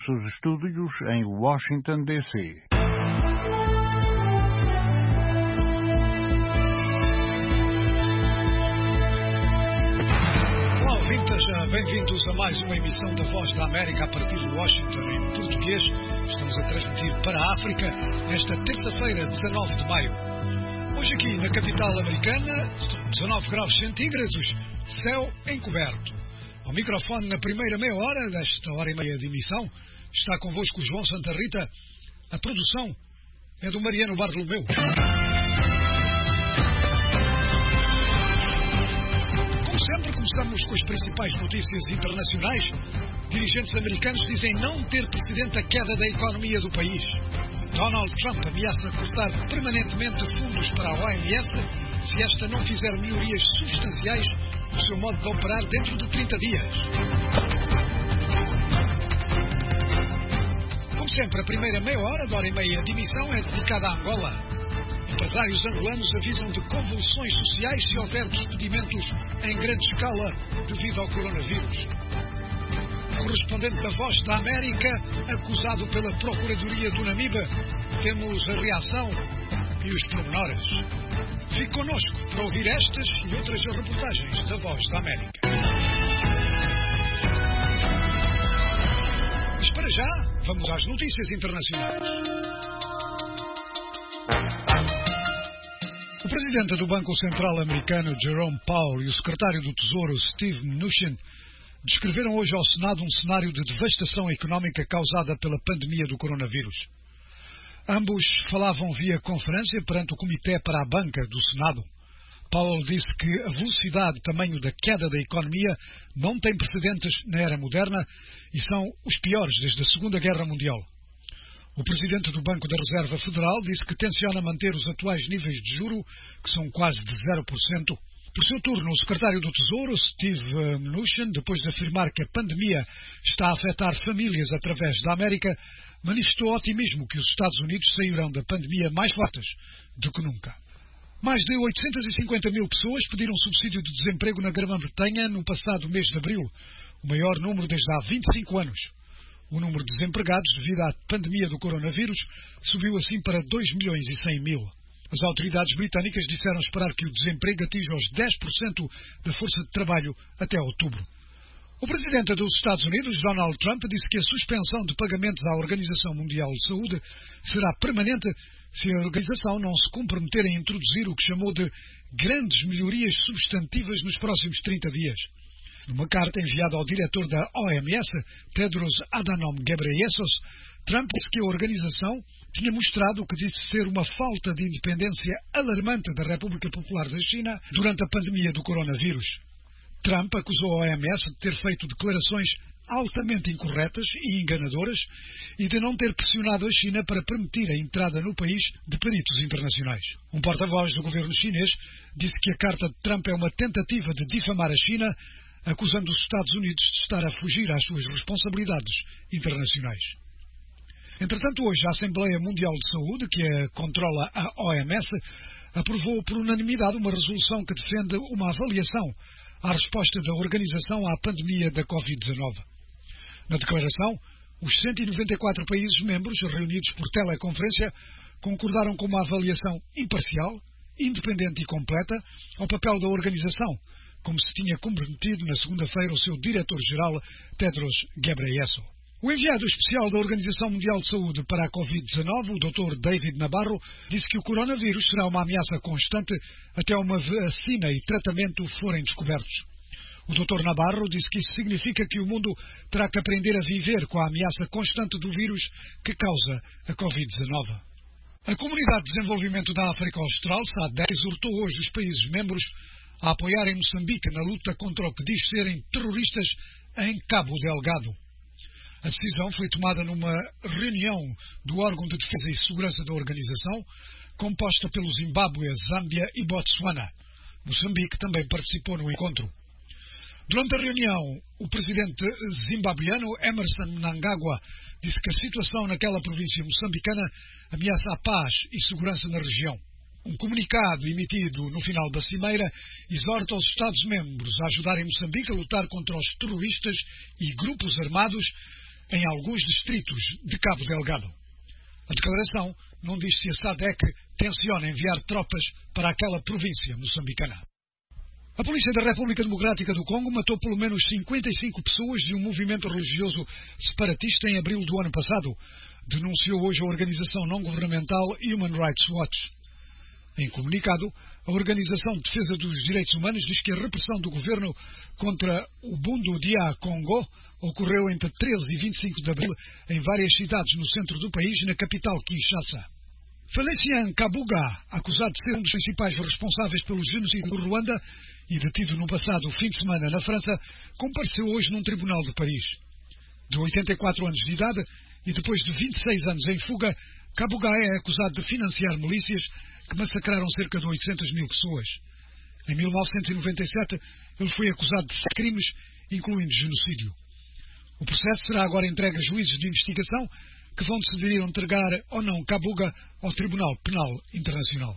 Nossos estúdios em Washington, D.C. Olá, ouvintes, bem-vindos a mais uma emissão da Voz da América a partir de Washington em português. Estamos a transmitir para a África nesta terça-feira, 19 de maio. Hoje aqui na capital americana estão 19 graus centígrados, céu encoberto. Ao microfone na primeira meia hora desta hora e meia de emissão está convosco o João Santa Rita. A produção é do Mariano Bartolomeu. Como sempre, começamos com as principais notícias internacionais. Dirigentes americanos dizem não ter precedente a queda da economia do país. Donald Trump ameaça cortar permanentemente fundos para a OMS se esta não fizer melhorias substanciais no seu modo de operar dentro de 30 dias. Como sempre, a primeira meia hora da hora e meia de emissão é dedicada à Angola. Empresários angolanos avisam de convulsões sociais se houver despedimentos em grande escala devido ao coronavírus. O correspondente da Voz da América, acusado pela Procuradoria do Namibe. Temos a reação e os pormenores. Fique connosco para ouvir estas e outras reportagens da Voz da América. Mas para já, vamos às notícias internacionais. O presidente do Banco Central americano, Jerome Powell, e o secretário do Tesouro, Steve Mnuchin, descreveram hoje ao Senado um cenário de devastação económica causada pela pandemia do coronavírus. Ambos falavam via conferência perante o Comitê para a Banca do Senado. Powell disse que a velocidade e tamanho da queda da economia não tem precedentes na era moderna e são os piores desde a Segunda Guerra Mundial. O presidente do Banco da Reserva Federal disse que tenciona manter os atuais níveis de juro, que são quase de 0%. Por seu turno, o secretário do Tesouro, Steve Mnuchin, depois de afirmar que a pandemia está a afetar famílias através da América, manifestou otimismo que os Estados Unidos sairão da pandemia mais fortes do que nunca. Mais de 850 mil pessoas pediram subsídio de desemprego na Grã-Bretanha no passado mês de abril, o maior número desde há 25 anos. O número de desempregados devido à pandemia do coronavírus subiu assim para 2 milhões e 100 mil. As autoridades britânicas disseram esperar que o desemprego atinja os 10% da força de trabalho até outubro. O presidente dos Estados Unidos, Donald Trump, disse que a suspensão de pagamentos à Organização Mundial de Saúde será permanente se a organização não se comprometer a introduzir o que chamou de grandes melhorias substantivas nos próximos 30 dias. Numa carta enviada ao diretor da OMS, Tedros Adhanom Ghebreyesus, Trump disse que a organização tinha mostrado o que disse ser uma falta de independência alarmante da República Popular da China durante a pandemia do coronavírus. Trump acusou a OMS de ter feito declarações altamente incorretas e enganadoras e de não ter pressionado a China para permitir a entrada no país de peritos internacionais. Um porta-voz do governo chinês disse que a carta de Trump é uma tentativa de difamar a China, acusando os Estados Unidos de estar a fugir às suas responsabilidades internacionais. Entretanto, hoje a Assembleia Mundial de Saúde, que controla a OMS, aprovou por unanimidade uma resolução que defende uma avaliação à resposta da organização à pandemia da Covid-19. Na declaração, os 194 países membros, reunidos por teleconferência, concordaram com uma avaliação imparcial, independente e completa ao papel da organização, como se tinha comprometido na segunda-feira o seu diretor-geral, Tedros Ghebreyesus. O enviado especial da Organização Mundial de Saúde para a Covid-19, o Dr. David Nabarro, disse que o coronavírus será uma ameaça constante até uma vacina e tratamento forem descobertos. O Dr. Nabarro disse que isso significa que o mundo terá que aprender a viver com a ameaça constante do vírus que causa a Covid-19. A Comunidade de Desenvolvimento da África Austral, SADC, exortou hoje os países membros a apoiarem Moçambique na luta contra o que diz serem terroristas em Cabo Delgado. A decisão foi tomada numa reunião do órgão de defesa e segurança da organização, composta pelos Zimbábue, Zâmbia e Botsuana. Moçambique também participou no encontro. Durante a reunião, o presidente zimbabueano Emmerson Mnangagwa disse que a situação naquela província moçambicana ameaça a paz e segurança na região. Um comunicado emitido no final da cimeira exorta os Estados-membros a ajudarem Moçambique a lutar contra os terroristas e grupos armados em alguns distritos de Cabo Delgado. A declaração não diz se a SADC tenciona enviar tropas para aquela província moçambicana. A Polícia da República Democrática do Congo matou pelo menos 55 pessoas de um movimento religioso separatista em abril do ano passado, denunciou hoje a organização não-governamental Human Rights Watch. Em comunicado, a Organização de Defesa dos Direitos Humanos diz que a repressão do governo contra o Bundu Dia Congo ocorreu entre 13 e 25 de abril em várias cidades no centro do país e na capital Kinshasa. Félicien Kabuga, acusado de ser um dos principais responsáveis pelo genocídio do Ruanda e detido no passado fim de semana na França, compareceu hoje num tribunal de Paris. De 84 anos de idade e depois de 26 anos em fuga, Kabuga é acusado de financiar milícias que massacraram cerca de 800 mil pessoas. Em 1997, ele foi acusado de 7 crimes, incluindo genocídio. O processo será agora entregue a juízes de investigação que vão decidir entregar ou não Kabuga ao Tribunal Penal Internacional.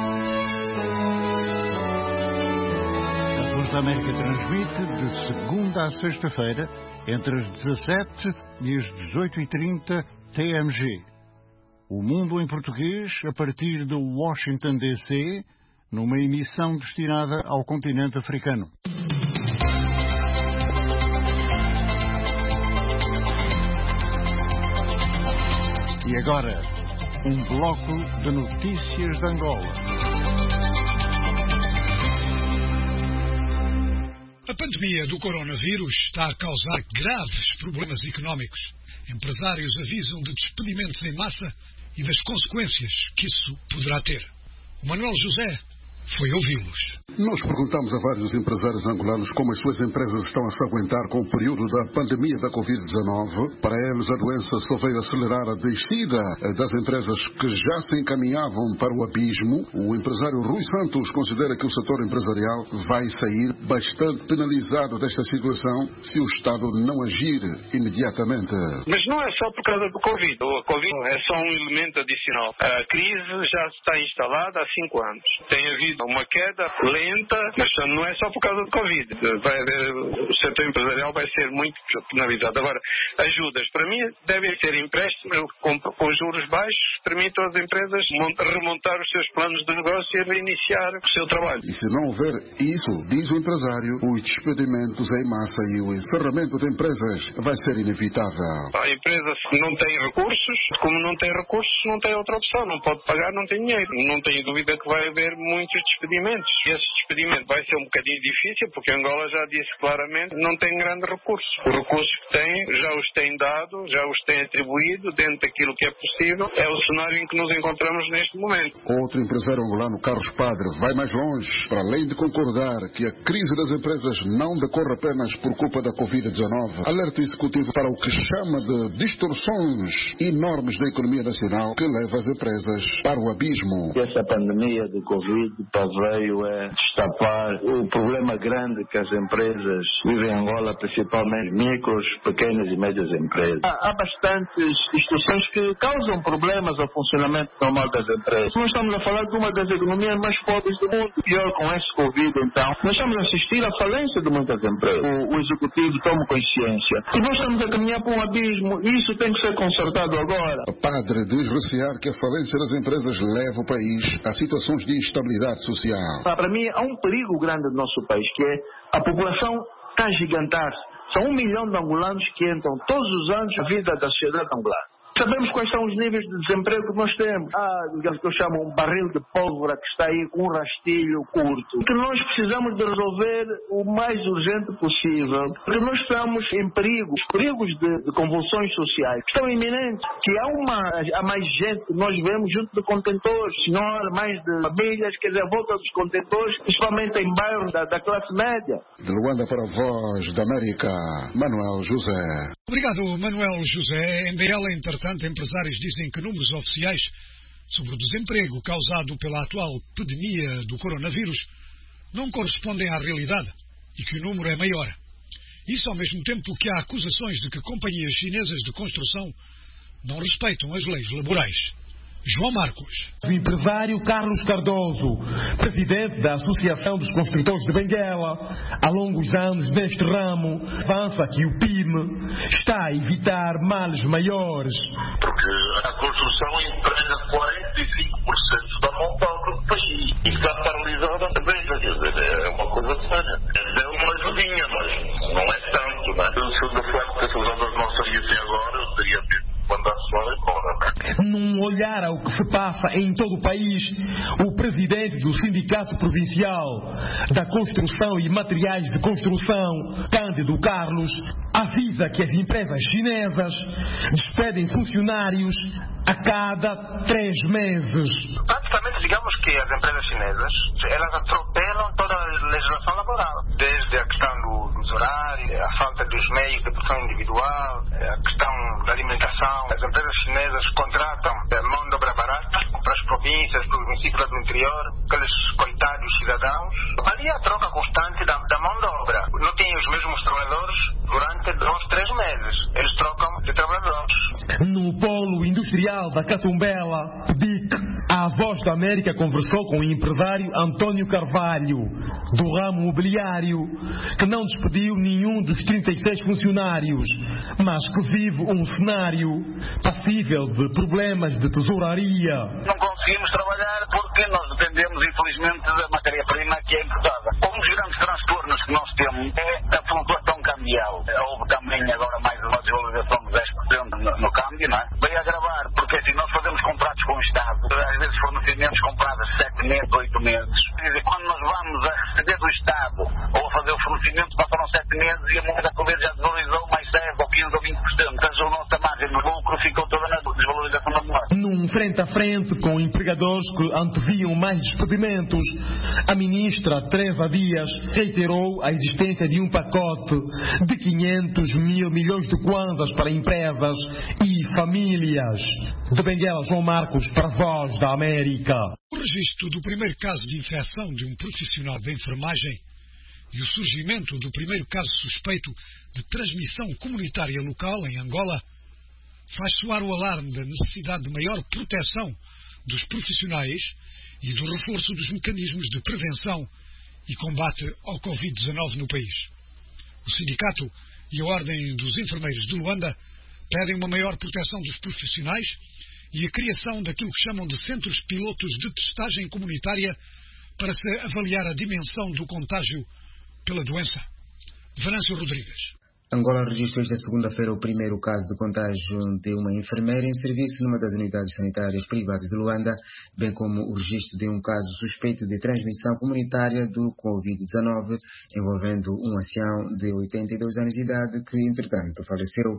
A Voz da América transmite de segunda a sexta-feira, entre as 17 e as 18h30 TMG. O Mundo em Português, a partir de Washington, D.C., numa emissão destinada ao continente africano. E agora, um bloco de notícias de Angola. A pandemia do coronavírus está a causar graves problemas económicos. Empresários avisam de despedimentos em massa e das consequências que isso poderá ter. O Manuel José foi ouvi-los. Nós perguntamos a vários empresários angolanos como as suas empresas estão a se aguentar com o período da pandemia da Covid-19. Para eles, a doença só veio acelerar a descida das empresas que já se encaminhavam para o abismo. O empresário Rui Santos considera que o setor empresarial vai sair bastante penalizado desta situação se o Estado não agir imediatamente. Mas não é só por causa do Covid. O Covid é só um elemento adicional. A crise já está instalada há 5 anos. Tem havido uma queda lenta, mas não é só por causa do Covid. O setor empresarial vai ser muito penalizado. Agora, ajudas, para mim, devem ser empréstimos com juros baixos, permitam às empresas remontar os seus planos de negócio e reiniciar o seu trabalho. E se não houver isso, diz o empresário, os despedimentos em massa e o encerramento de empresas vai ser inevitável. A empresa não tem recursos, como não tem recursos, não tem outra opção, não pode pagar, não tem dinheiro. Não tenho dúvida que vai haver muitos despedimentos. Esse despedimento vai ser um bocadinho difícil, porque Angola já disse claramente não tem grandes recursos. Os recursos que tem, já os tem dado, já os tem atribuído dentro daquilo que é possível. É o cenário em que nos encontramos neste momento. Outro empresário angolano, Carlos Padre, vai mais longe. Para além de concordar que a crise das empresas não decorre apenas por culpa da Covid-19, alerta o executivo para o que chama de distorções enormes da economia nacional que leva as empresas para o abismo. Essa pandemia de Covid veio destapar o problema grande que as empresas vivem em Angola, principalmente micros, pequenas e médias empresas. Há bastantes instituições que causam problemas ao funcionamento normal das empresas. Nós estamos a falar de uma das economias mais pobres do mundo. Pior com esse Covid, então. Nós estamos a assistir à falência de muitas empresas. O executivo toma consciência. E nós estamos a caminhar para um abismo. E isso tem que ser consertado agora. O padre diz recear que a falência das empresas leva o país a situações de instabilidade social. Para mim, há um perigo grande no nosso país, que é a população está a gigantar-se. São 1 milhão de angolanos que entram todos os anos na vida da sociedade angolana. Sabemos quais são os níveis de desemprego que nós temos. Digamos que eu chamo um barril de pólvora que está aí com um rastilho curto. Que nós precisamos de resolver o mais urgente possível. Porque nós estamos em perigos de convulsões sociais que estão iminentes. Que há mais gente que nós vemos junto de contentores. Senhor, mais de famílias, quer dizer, a volta dos contentores, principalmente em bairros da classe média. De Luanda para a Voz da América, Manuel José. Obrigado, Manuel José. Em Bela, entretanto, empresários dizem que números oficiais sobre o desemprego causado pela atual pandemia do coronavírus não correspondem à realidade e que o número é maior. Isso ao mesmo tempo que há acusações de que companhias chinesas de construção não respeitam as leis laborais. João Marcos. O empresário Carlos Cardoso, presidente da Associação dos Construtores de Benguela, há longos anos neste ramo, avança que o PIME está a evitar males maiores. Porque a construção emprega 45% da mão de obra do país e está paralisada também, quer dizer, é uma coisa séria. É uma ajudinha, mas não é tanto, né? Se de facto essas obras não saíssem agora, eu teria medo. Num olhar ao que se passa em todo o país, o presidente do Sindicato Provincial da Construção e Materiais de Construção, Cândido Carlos, avisa que as empresas chinesas despedem funcionários a cada 3 meses. Praticamente, digamos que as empresas chinesas, elas atropelam toda a legislação laboral, desde a questão dos horários, a falta dos meios de produção individual, a questão da alimentação. As empresas chinesas contratam mão de obra barata para as províncias, para os municípios do interior, aqueles coitados cidadãos. Ali a troca constante da mão de obra. Não têm os mesmos trabalhadores durante 2-3 meses. Eles trocam de trabalhadores. No polo industrial da Catumbela, DIC, a Voz da América conversou com o empresário Antônio Carvalho, do ramo mobiliário, que não despediu nenhum dos 36 funcionários, mas que vive um cenário passível de problemas de tesouraria. Não conseguimos trabalhar porque nós dependemos, infelizmente, da matéria-prima que é importada. Um dos grandes transtornos que nós temos é a flutuação cambial. Houve também agora mais uma desvalorização de 10% no câmbio, não é? Veio agravar, porque assim, nós fazemos contratos com o Estado, às vezes fornecimentos comprados 7 meses, 8 meses. Quer dizer, quando nós vamos a receber do Estado ou a fazer o fornecimento, passaram 7 meses e a moeda corrente já desvalorizou mais 10 ou 15 ou 20%. Então a nossa margem no lucro ficou toda na desvalorização da moeda. Num frente a frente com empregadores que anteviam mais despedimentos, a ministra Teresa Dias reiterou a existência de um pacote de 500 mil milhões de kwanzas para empresas e famílias. De Benguela, João Marcos, para a Voz da América. O registro do primeiro caso de infecção de um profissional da enfermagem e o surgimento do primeiro caso suspeito de transmissão comunitária local em Angola faz soar o alarme da necessidade de maior proteção dos profissionais e do reforço dos mecanismos de prevenção e combate ao Covid-19 no país. O sindicato e a Ordem dos Enfermeiros de Luanda pedem uma maior proteção dos profissionais e a criação daquilo que chamam de centros pilotos de testagem comunitária para se avaliar a dimensão do contágio pela doença. Venâncio Rodrigues. Angola registrou esta segunda-feira o primeiro caso de contágio de uma enfermeira em serviço numa das unidades sanitárias privadas de Luanda, bem como o registro de um caso suspeito de transmissão comunitária do Covid-19, envolvendo um ancião de 82 anos de idade que, entretanto, faleceu.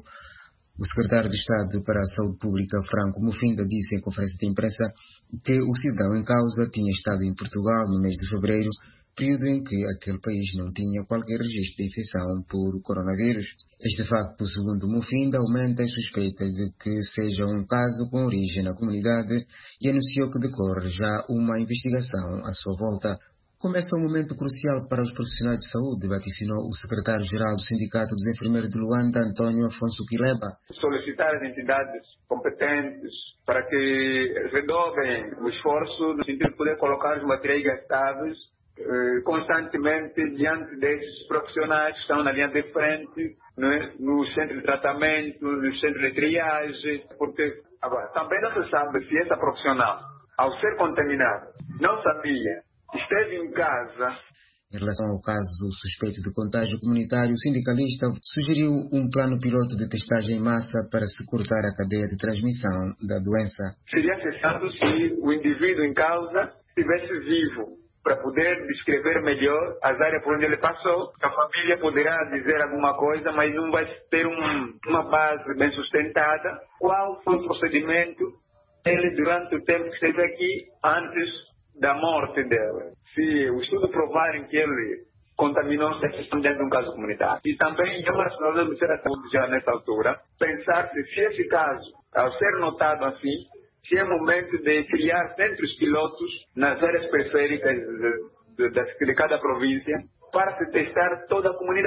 O secretário de Estado para a Saúde Pública, Franco Mufinda, disse em conferência de imprensa que o cidadão em causa tinha estado em Portugal no mês de fevereiro, período em que aquele país não tinha qualquer registro de infecção por coronavírus. Este facto, segundo Mufinda, aumenta as suspeitas de que seja um caso com origem na comunidade e anunciou que decorre já uma investigação à sua volta. Começa um momento crucial para os profissionais de saúde, vaticinou o secretário-geral do Sindicato dos Enfermeiros de Luanda, Antônio Afonso Quileba. Solicitar as entidades competentes para que redobrem o esforço no sentido de poder colocar os materiais gastáveis constantemente diante desses profissionais que estão na linha de frente, no centro de tratamento, no centro de triagem, porque agora, também não se sabe se essa profissional, ao ser contaminada, não sabia, esteve em casa. Em relação ao caso suspeito de contágio comunitário, o sindicalista sugeriu um plano piloto de testagem em massa para se cortar a cadeia de transmissão da doença. Seria necessário se o indivíduo em causa estivesse vivo, para poder descrever melhor as áreas por onde ele passou. A família poderá dizer alguma coisa, mas não vai ter uma base bem sustentada. Qual foi o procedimento dele durante o tempo que esteve aqui, antes da morte dele? Se o estudo provarem que ele contaminou-se dentro de um caso comunitário. E também é uma responsabilidade do Ministério da Saúde já nessa altura, pensar se esse caso, ao ser notado assim, se é momento de criar centros pilotos nas áreas periféricas de cada província para se testar toda a comunidade.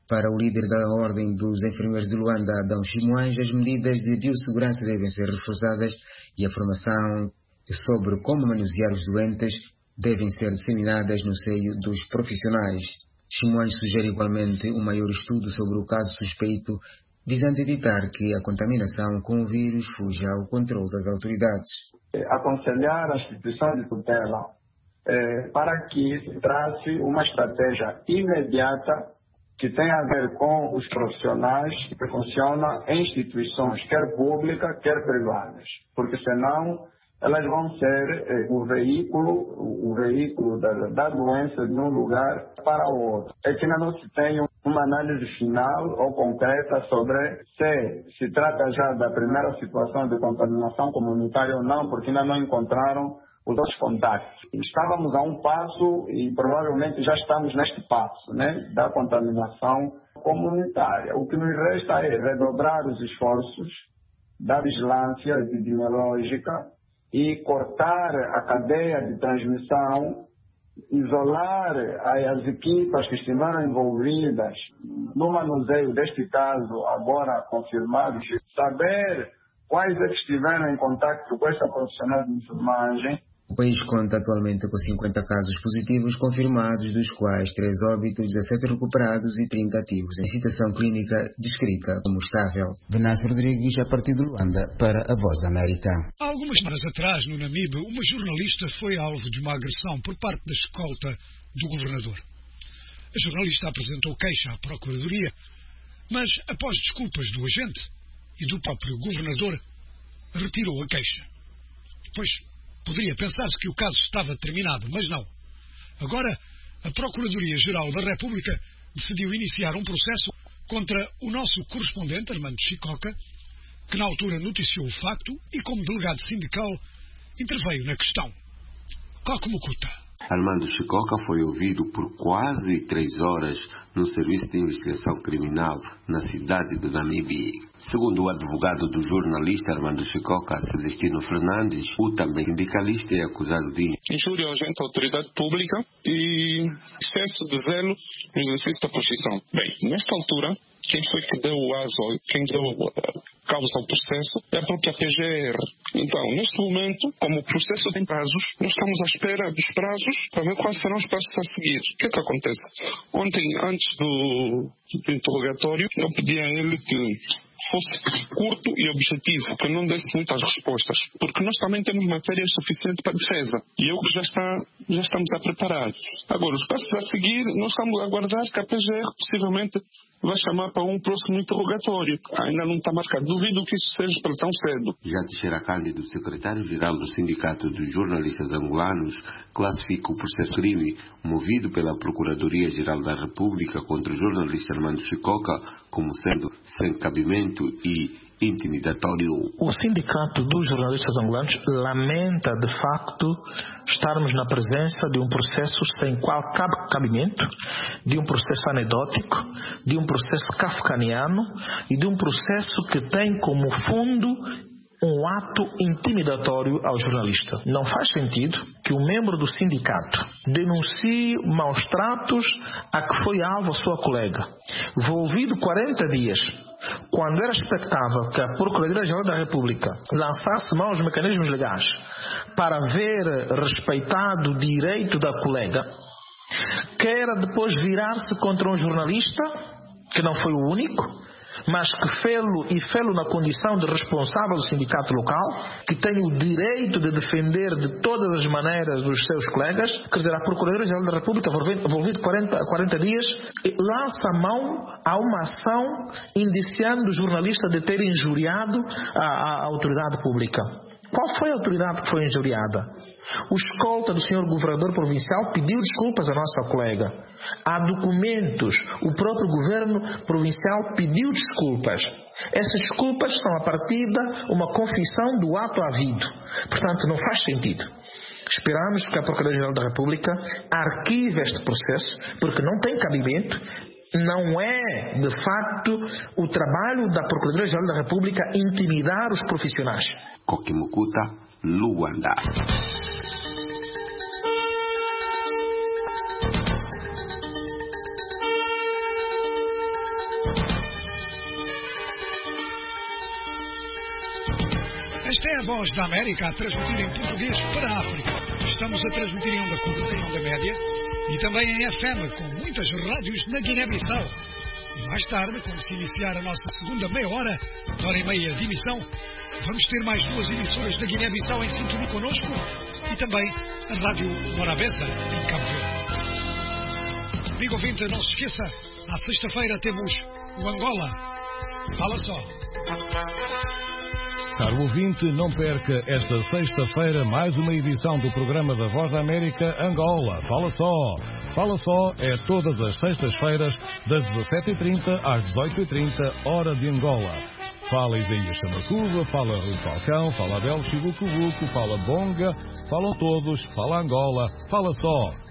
Para o líder da Ordem dos Enfermeiros de Luanda, Adão Chimoange, as medidas de biossegurança devem ser reforçadas e a formação sobre como manusear os doentes devem ser disseminadas no seio dos profissionais. Chimoange sugere igualmente um maior estudo sobre o caso suspeito, visando evitar que a contaminação com o vírus fuja ao controle das autoridades. Aconselhar a instituição de tutela para que se trace uma estratégia imediata que tem a ver com os profissionais que funcionam em instituições, quer públicas, quer privadas, porque senão elas vão ser o veículo da doença de um lugar para o outro. É que ainda não se tem uma análise final ou concreta sobre se trata já da primeira situação de contaminação comunitária ou não, porque ainda não encontraram os outros contatos. Estávamos a um passo e provavelmente já estamos neste passo, né, da contaminação comunitária. O que nos resta é redobrar os esforços da vigilância epidemiológica e cortar a cadeia de transmissão, isolar as equipas que estiveram envolvidas no manuseio deste caso, agora confirmado, saber quais é que estiveram em contato com essa profissional de enfermagem. O país conta atualmente com 50 casos positivos confirmados, dos quais 3 óbitos, 17 recuperados e 30 ativos, em situação clínica descrita como estável. Venâncio Rodrigues, a partir de Luanda, para a Voz da América. Há algumas semanas atrás, no Namibe, uma jornalista foi alvo de uma agressão por parte da escolta do governador. A jornalista apresentou queixa à Procuradoria, mas após desculpas do agente e do próprio governador, retirou a queixa. Pois poderia pensar-se que o caso estava terminado, mas não. Agora, a Procuradoria-Geral da República decidiu iniciar um processo contra o nosso correspondente, Armando Chicoca, que na altura noticiou o facto e, como delegado sindical, interveio na questão. Coque Mukuta. Armando Chicoca foi ouvido por quase 3 horas no Serviço de Investigação Criminal na cidade de Namibe. Segundo o advogado do jornalista Armando Chicoca, Celestino Fernandes, o também sindicalista é acusado de injúria agente à autoridade pública e excesso de zelo no exercício da profissão. Bem, nesta altura, quem foi que deu o aso, quem deu causa ao processo é a própria PGR. Então, neste momento, como o processo tem prazos, nós estamos à espera dos prazos para ver quais serão os passos a seguir. O que é que acontece? Ontem, antes do interrogatório, eu pedi a ele que fosse curto e objetivo, que não desse muitas respostas, porque nós também temos matéria suficiente para a defesa e eu já estamos a preparar. Agora, os passos a seguir, nós estamos a aguardar que a PGR possivelmente vai chamar para um próximo interrogatório. Ainda não está marcado. Duvido que isso seja para tão cedo. Já Teixeira Cândido, secretário-geral do Sindicato dos Jornalistas Angolanos, classifica o processo crime movido pela Procuradoria-Geral da República contra o jornalista Armando Chicoca como sendo sem cabimento e intimidatório. O Sindicato dos Jornalistas Angolanos lamenta, de facto, estarmos na presença de um processo sem qualquer cabimento, de um processo anedótico, de um processo kafkaniano e de um processo que tem como fundo um ato intimidatório ao jornalista. Não faz sentido que um membro do sindicato denuncie maus tratos a que foi alvo a sua colega. Envolvido 40 dias, quando era expectável que a Procuradoria-Geral da República lançasse mão aos mecanismos legais para ver respeitado o direito da colega, quer depois virar-se contra um jornalista, que não foi o único, mas que fê-lo na condição de responsável do sindicato local, que tem o direito de defender de todas as maneiras os seus colegas, quer dizer, a Procuradoria-Geral da República, envolvido 40 dias, lança a mão a uma ação indiciando o jornalista de ter injuriado a autoridade pública. Qual foi a autoridade que foi injuriada? O escolta do senhor governador provincial pediu desculpas à nossa colega. Há documentos, o próprio governo provincial pediu desculpas. Essas desculpas são a partida uma confissão do ato havido. Portanto, não faz sentido. Esperamos que a Procuradoria-Geral da República arquive este processo, porque não tem cabimento. Não é, de facto, o trabalho da Procuradoria-Geral da República intimidar os profissionais. Coque Mukuta, Luanda. Esta é a Voz da América a transmitir em português para a África. Estamos a transmitir em onda curta, em onda média e também em FM, com muitas rádios na Guiné-Bissau. E mais tarde, quando se iniciar a nossa segunda meia hora e meia de emissão, vamos ter mais 2 emissoras da Guiné-Bissau em sintonia connosco e também a Rádio Morabeza, em Cabo Verde. Amigo ouvinte, não se esqueça, à sexta-feira temos o Angola. Fala só. Caro ouvinte, não perca esta sexta-feira mais uma edição do programa da Voz da América Angola. Fala só. Fala só é todas as sextas-feiras, das 17h30 às 18h30, hora de Angola. Fala Isaías Chamacuba, fala Rui Falcão, fala Abel Chibucubuco, fala Bonga, falam todos, fala Angola, fala só.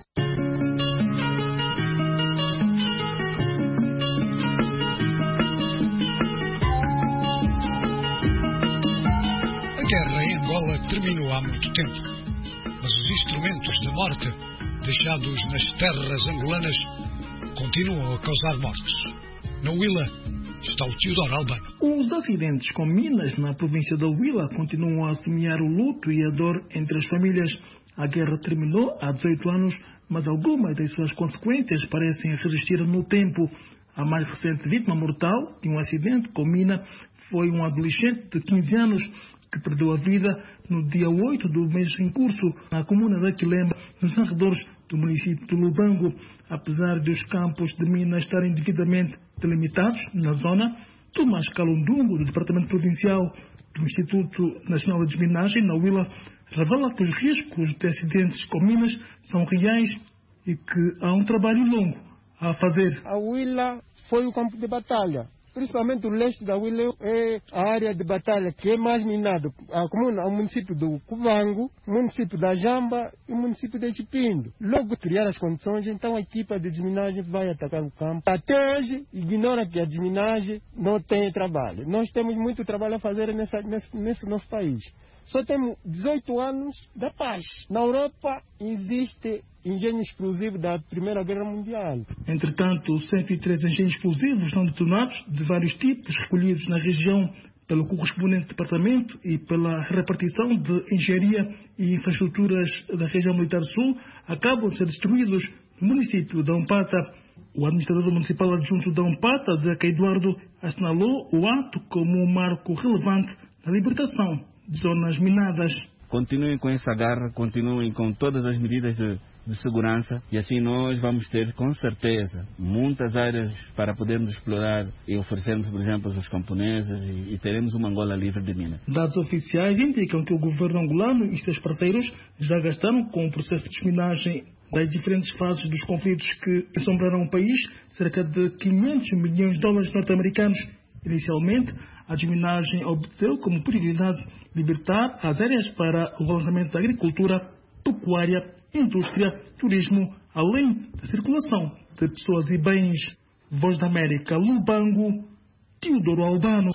A guerra em Angola terminou há muito tempo, mas os instrumentos de morte deixados nas terras angolanas continuam a causar mortes. Na Huila está o Teodoro Albano. Os acidentes com minas na província da Huila continuam a semear o luto e a dor entre as famílias. A guerra terminou há 18 anos, mas algumas das suas consequências parecem resistir no tempo. A mais recente vítima mortal de um acidente com mina foi um adolescente de 15 anos que perdeu a vida no dia 8 do mês em curso, na comuna da Quilemba, nos arredores do município de Lubango. Apesar de os campos de minas estarem devidamente delimitados na zona, Tomás Calundungo, do Departamento Provincial do Instituto Nacional de Desminagem, na Huila, revela que os riscos de acidentes com minas são reais e que há um trabalho longo a fazer. A Huila foi o campo de batalha. Principalmente o leste da Huila é a área de batalha que é mais minado. A comuna, o município do Cubango, o município da Jamba e o município de Chipindo. Logo criar as condições, então a equipa de desminagem vai atacar o campo. Até hoje, ignora que a desminagem não tem trabalho. Nós temos muito trabalho a fazer nesse nosso país. Só temos 18 anos da paz. Na Europa existe engenho explosivo da Primeira Guerra Mundial. Entretanto, 103 engenhos explosivos não detonados, de vários tipos, recolhidos na região pelo correspondente departamento e pela repartição de engenharia e infraestruturas da região militar sul, acabam de ser destruídos no município de Ampata. O administrador municipal adjunto de Ampata, Zeca Eduardo, assinalou o ato como um marco relevante na libertação de zonas minadas. Continuem com essa garra, continuem com todas as medidas de segurança e assim nós vamos ter, com certeza, muitas áreas para podermos explorar e oferecermos, por exemplo, aos camponeses e teremos uma Angola livre de minas. Dados oficiais indicam que o governo angolano e seus parceiros já gastaram com o processo de desminagem das diferentes fases dos conflitos que assombraram o país cerca de 500 milhões de dólares norte-americanos. Inicialmente, a desminagem obteve como prioridade libertar as áreas para o relançamento da agricultura, pecuária, indústria, turismo, além da circulação de pessoas e bens. Voz da América, Lubango, Teodoro Albano.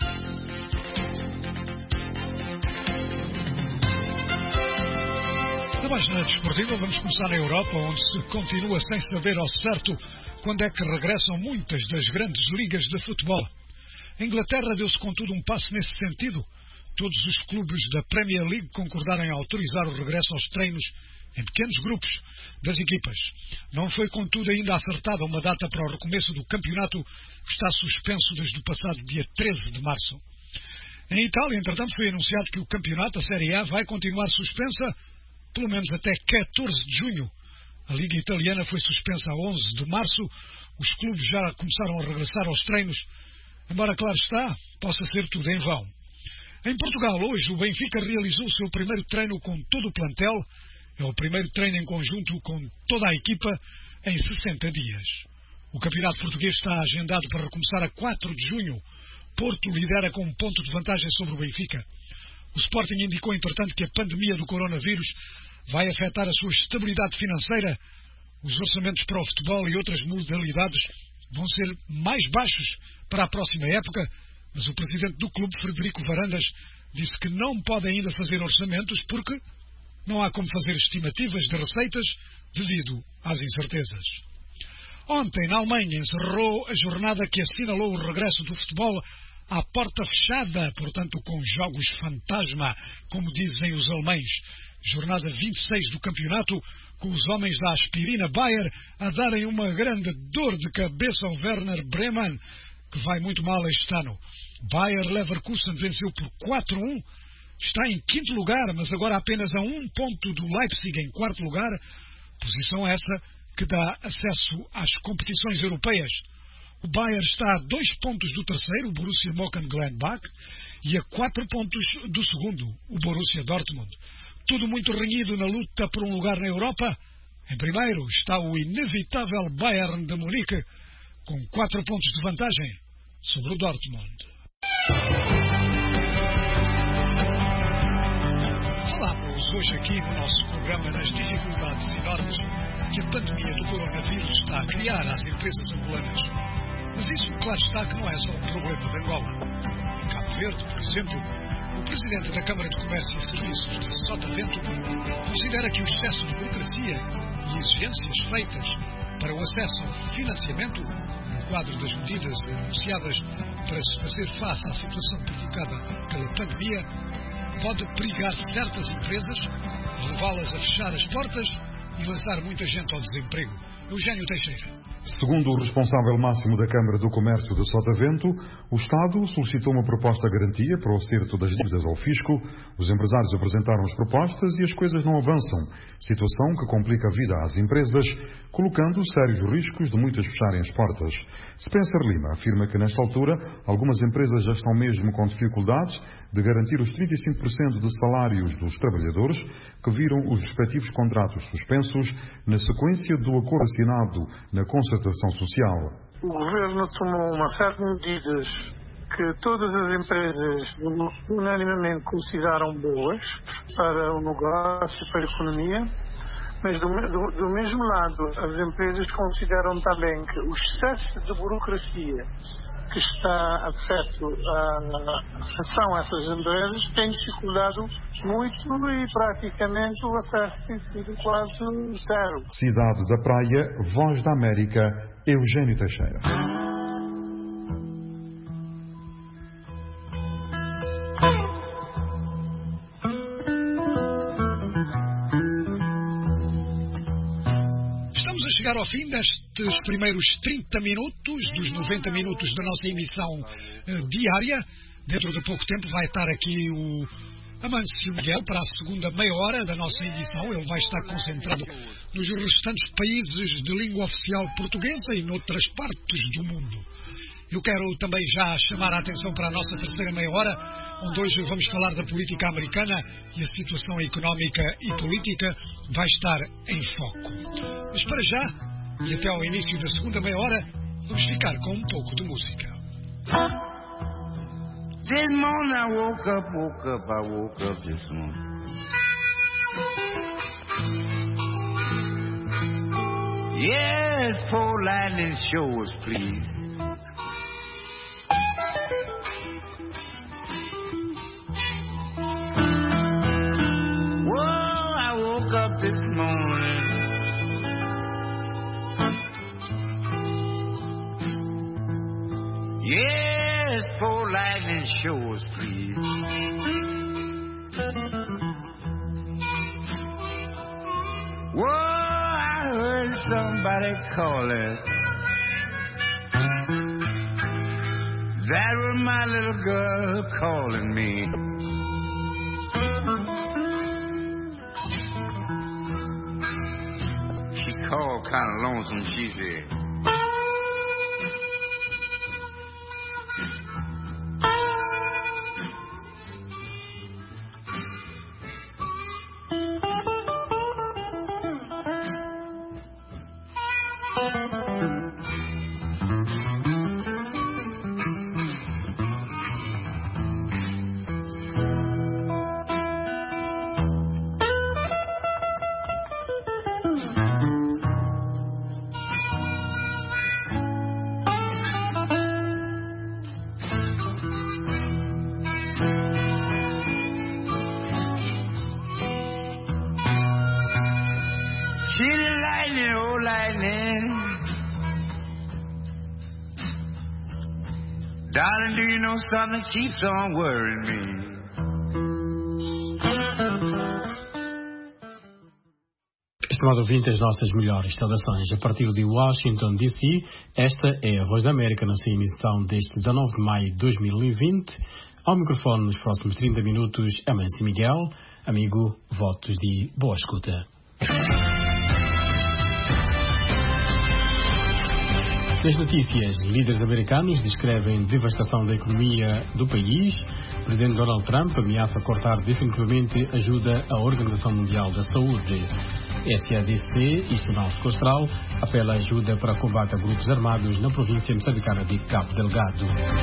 Na página desportiva vamos começar na Europa, onde se continua sem saber ao certo quando é que regressam muitas das grandes ligas de futebol. A Inglaterra deu-se, contudo, um passo nesse sentido. Todos os clubes da Premier League concordaram em autorizar o regresso aos treinos em pequenos grupos das equipas. Não foi, contudo, ainda acertada uma data para o recomeço do campeonato, que está suspenso desde o passado dia 13 de março. Em Itália, entretanto, foi anunciado que o campeonato, a Série A, vai continuar suspensa pelo menos até 14 de junho. A Liga Italiana foi suspensa a 11 de março. Os clubes já começaram a regressar aos treinos, embora, claro está, possa ser tudo em vão. Em Portugal, hoje, o Benfica realizou o seu primeiro treino com todo o plantel. É o primeiro treino em conjunto com toda a equipa em 60 dias. O campeonato português está agendado para recomeçar a 4 de junho. Porto lidera com um ponto de vantagem sobre o Benfica. O Sporting indicou, entretanto, que a pandemia do coronavírus vai afetar a sua estabilidade financeira. Os orçamentos para o futebol e outras modalidades vão ser mais baixos para a próxima época, mas o presidente do clube, Frederico Varandas, disse que não pode ainda fazer orçamentos porque não há como fazer estimativas de receitas devido às incertezas. Ontem, na Alemanha, encerrou a jornada que assinalou o regresso do futebol à porta fechada, portanto com jogos fantasma, como dizem os alemães. Jornada 26 do campeonato, com os homens da aspirina Bayer a darem uma grande dor de cabeça ao Werder Bremen, que vai muito mal este ano. Bayer Leverkusen venceu por 4-1, está em quinto lugar, mas agora apenas a 1 ponto do Leipzig em quarto lugar, posição essa que dá acesso às competições europeias. O Bayer está a 2 pontos do terceiro, o Borussia Mönchengladbach, e a 4 pontos do segundo, o Borussia Dortmund. Tudo muito renhido na luta por um lugar na Europa. Em primeiro está o inevitável Bayern de Munique, com 4 pontos de vantagem sobre o Dortmund. Falamos hoje aqui no nosso programa nas dificuldades enormes que a pandemia do coronavírus está a criar às empresas angolanas. Mas isso, claro está, que não é só um problema de Angola. Em Cabo Verde, por exemplo, o presidente da Câmara de Comércio e Serviços de Sotavento considera que o excesso de burocracia e exigências feitas para o acesso ao financiamento, no quadro das medidas anunciadas para se fazer face à situação provocada pela pandemia, pode perigar certas empresas, levá-las a fechar as portas e lançar muita gente ao desemprego. Eugênio Teixeira. Segundo o responsável máximo da Câmara do Comércio de Sotavento, o Estado solicitou uma proposta de garantia para o acerto das dívidas ao fisco. Os empresários apresentaram as propostas e as coisas não avançam, situação que complica a vida às empresas, colocando sérios riscos de muitas fecharem as portas. Spencer Lima afirma que, nesta altura, algumas empresas já estão mesmo com dificuldades de garantir os 35% de salários dos trabalhadores que viram os respectivos contratos suspensos na sequência do acordo assinado na concertação social. O Governo tomou uma série de medidas que todas as empresas unanimemente consideram boas para o negócio, para a economia, mas do mesmo lado as empresas consideram também que o excesso de burocracia que está afeto a ação a essas empresas tem dificultado muito e praticamente o acesso tem sido quase zero. Cidade da Praia, Voz da América, Eugênio Teixeira. Chegar ao fim destes primeiros 30 minutos, dos 90 minutos da nossa emissão diária. Dentro de pouco tempo vai estar aqui o Amâncio Miguel para a segunda meia hora da nossa edição. Ele vai estar concentrado nos restantes países de língua oficial portuguesa e noutras partes do mundo. Eu quero também já chamar a atenção para a nossa terceira meia hora, onde hoje vamos falar da política americana e a situação económica e política vai estar em foco. Mas para já, e até ao início da segunda meia hora, vamos ficar com um pouco de música. This morning I woke up this morning. Yes, poor lightning show us, please. Up this morning, yes, for lightning shows, please. Whoa, I heard somebody calling. That was my little girl calling me. Called kind of lonesome, she said. Darling, do you know something that keeps on worrying me? Estimado ouvinte, as nossas melhores saudações a partir de Washington, D.C. Esta é a Voz da América na sua emissão deste 19 de maio de 2020. Ao microfone nos próximos 30 minutos, Amancio Miguel. Amigo, votos de boa escuta. Nas notícias, líderes americanos descrevem devastação da economia do país. O presidente Donald Trump ameaça cortar definitivamente ajuda à Organização Mundial da Saúde. SADC, isto na África Austral, apela a ajuda para combate a grupos armados na província moçambicana de Cabo Delgado.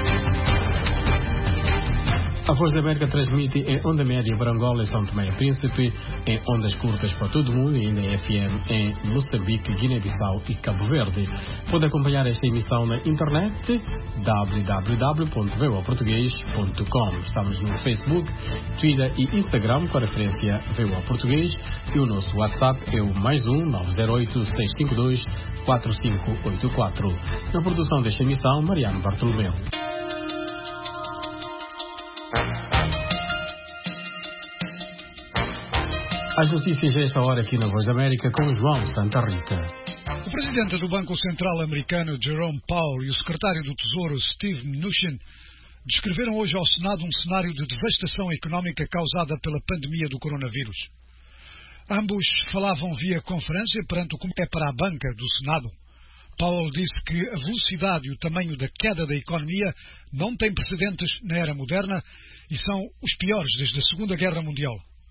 A Voz da América transmite em onda média para Angola e São Tomé e Príncipe, em ondas curtas para todo o mundo e na FM em Moçambique, Guiné-Bissau e Cabo Verde. Pode acompanhar esta emissão na internet www.voaportugues.com. Estamos no Facebook, Twitter e Instagram com a referência VOA Português e o nosso WhatsApp é o +1 908 652 4584. Na produção desta emissão, Mariano Bartolomeu. As notícias a esta hora aqui na Voz da América com João Santa Rita. O presidente do Banco Central americano, Jerome Powell, e o secretário do Tesouro, Steve Mnuchin, descreveram hoje ao Senado um cenário de devastação económica causada pela pandemia do coronavírus. Ambos falavam via conferência perante o Comitê para a Banca do Senado. Powell disse que a velocidade e o tamanho da queda da economia não têm precedentes na era moderna e são os piores desde a Segunda Guerra Mundial.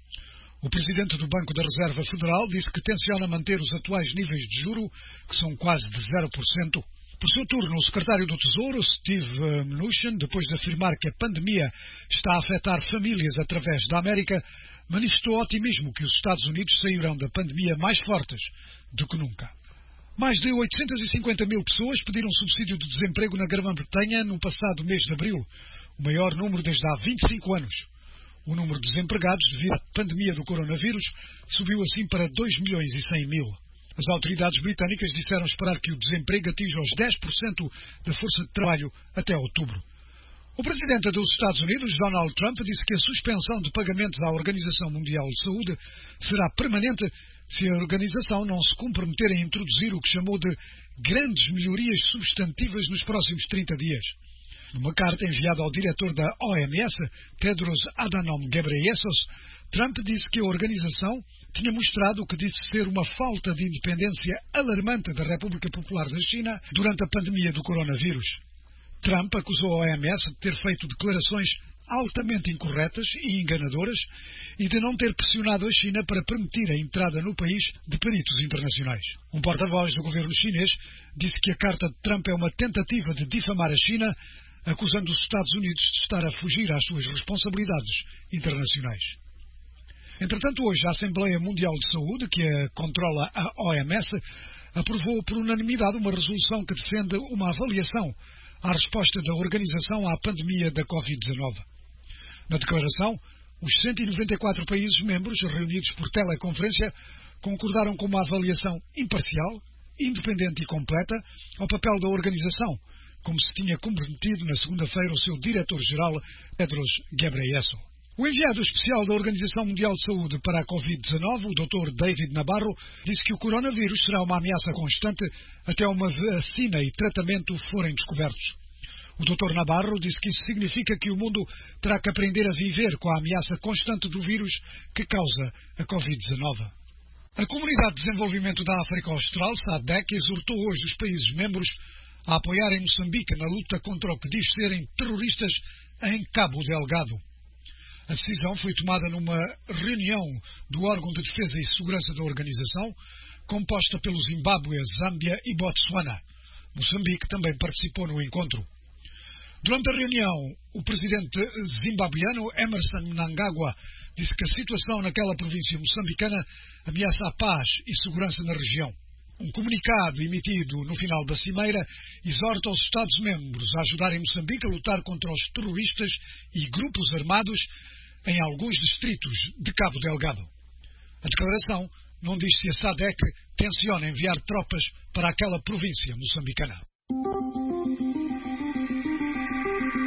O presidente do Banco da Reserva Federal disse que tenciona manter os atuais níveis de juro, que são quase de 0%. Por seu turno, o secretário do Tesouro, Steve Mnuchin, depois de afirmar que a pandemia está a afetar famílias através da América, manifestou otimismo que os Estados Unidos sairão da pandemia mais fortes do que nunca. Mais de 850 mil pessoas pediram subsídio de desemprego na Grã-Bretanha no passado mês de abril, o maior número desde há 25 anos. O número de desempregados devido à pandemia do coronavírus subiu assim para 2 milhões e 100 mil. As autoridades britânicas disseram esperar que o desemprego atinja os 10% da força de trabalho até outubro. O presidente dos Estados Unidos, Donald Trump, disse que a suspensão de pagamentos à Organização Mundial de Saúde será permanente se a organização não se comprometer a introduzir o que chamou de grandes melhorias substantivas nos próximos 30 dias. Numa carta enviada ao diretor da OMS, Tedros Adhanom Ghebreyesus, Trump disse que a organização tinha mostrado o que disse ser uma falta de independência alarmante da República Popular da China durante a pandemia do coronavírus. Trump acusou a OMS de ter feito declarações altamente incorretas e enganadoras e de não ter pressionado a China para permitir a entrada no país de peritos internacionais. Um porta-voz do governo chinês disse que a carta de Trump é uma tentativa de difamar a China, acusando os Estados Unidos de estar a fugir às suas responsabilidades internacionais. Entretanto, hoje a Assembleia Mundial de Saúde, que controla a OMS, aprovou por unanimidade uma resolução que defende uma avaliação à resposta da organização à pandemia da Covid-19. Na declaração, os 194 países membros reunidos por teleconferência concordaram com uma avaliação imparcial, independente e completa ao papel da organização, como se tinha comprometido na segunda-feira o seu diretor-geral, Tedros Ghebreyesus. O enviado especial da Organização Mundial de Saúde para a Covid-19, o Dr. David Nabarro, disse que o coronavírus será uma ameaça constante até uma vacina e tratamento forem descobertos. O Dr. Nabarro disse que isso significa que o mundo terá que aprender a viver com a ameaça constante do vírus que causa a Covid-19. A Comunidade de Desenvolvimento da África Austral, SADC, exortou hoje os países membros a apoiarem Moçambique na luta contra o que diz serem terroristas em Cabo Delgado. A decisão foi tomada numa reunião do órgão de defesa e segurança da organização, composta pelo Zimbábue, Zâmbia e Botsuana. Moçambique também participou no encontro. Durante a reunião, o presidente zimbabuiano Emerson Mnangagwa disse que a situação naquela província moçambicana ameaça a paz e segurança na região. Um comunicado emitido no final da cimeira exorta os Estados-membros a ajudarem Moçambique a lutar contra os terroristas e grupos armados em alguns distritos de Cabo Delgado. A declaração não diz se a SADC tenciona enviar tropas para aquela província moçambicana.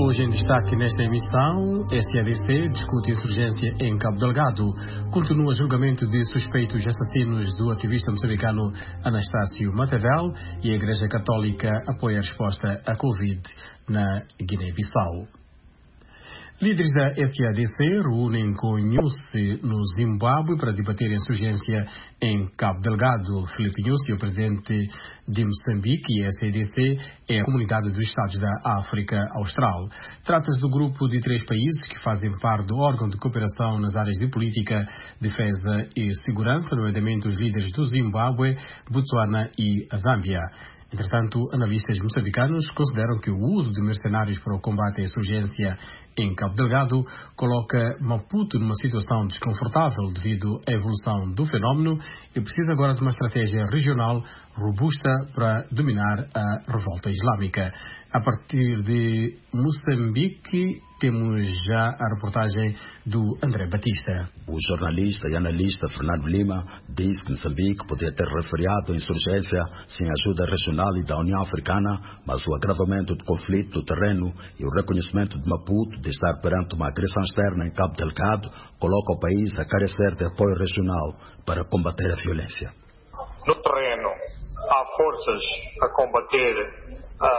Hoje em destaque nesta emissão, SADC discute insurgência em Cabo Delgado. Continua julgamento de suspeitos assassinos do ativista moçambicano Anastácio Matavel e a Igreja Católica apoia a resposta à Covid na Guiné-Bissau. Líderes da SADC reúnem com Nyusi no Zimbábue para debater a insurgência em Cabo Delgado. Filipe Nyusi, o presidente de Moçambique, e a SADC é a Comunidade dos Estados da África Austral. Trata-se do grupo de 3 países que fazem parte do órgão de cooperação nas áreas de política, defesa e segurança, nomeadamente os líderes do Zimbábue, Botsuana e a Zâmbia. Entretanto, analistas moçambicanos consideram que o uso de mercenários para o combate à insurgência em Cabo Delgado coloca Maputo numa situação desconfortável devido à evolução do fenómeno e precisa agora de uma estratégia regional robusta para dominar a revolta islâmica. A partir de Moçambique, temos já a reportagem do André Batista. O jornalista e analista Fernando Lima disse que Moçambique poderia ter refriado a insurgência sem ajuda regional e da União Africana, mas o agravamento do conflito do terreno e o reconhecimento de Maputo de estar perante uma agressão externa em Cabo Delgado coloca o país a carecer de apoio regional para combater a violência. No terreno, há forças a combater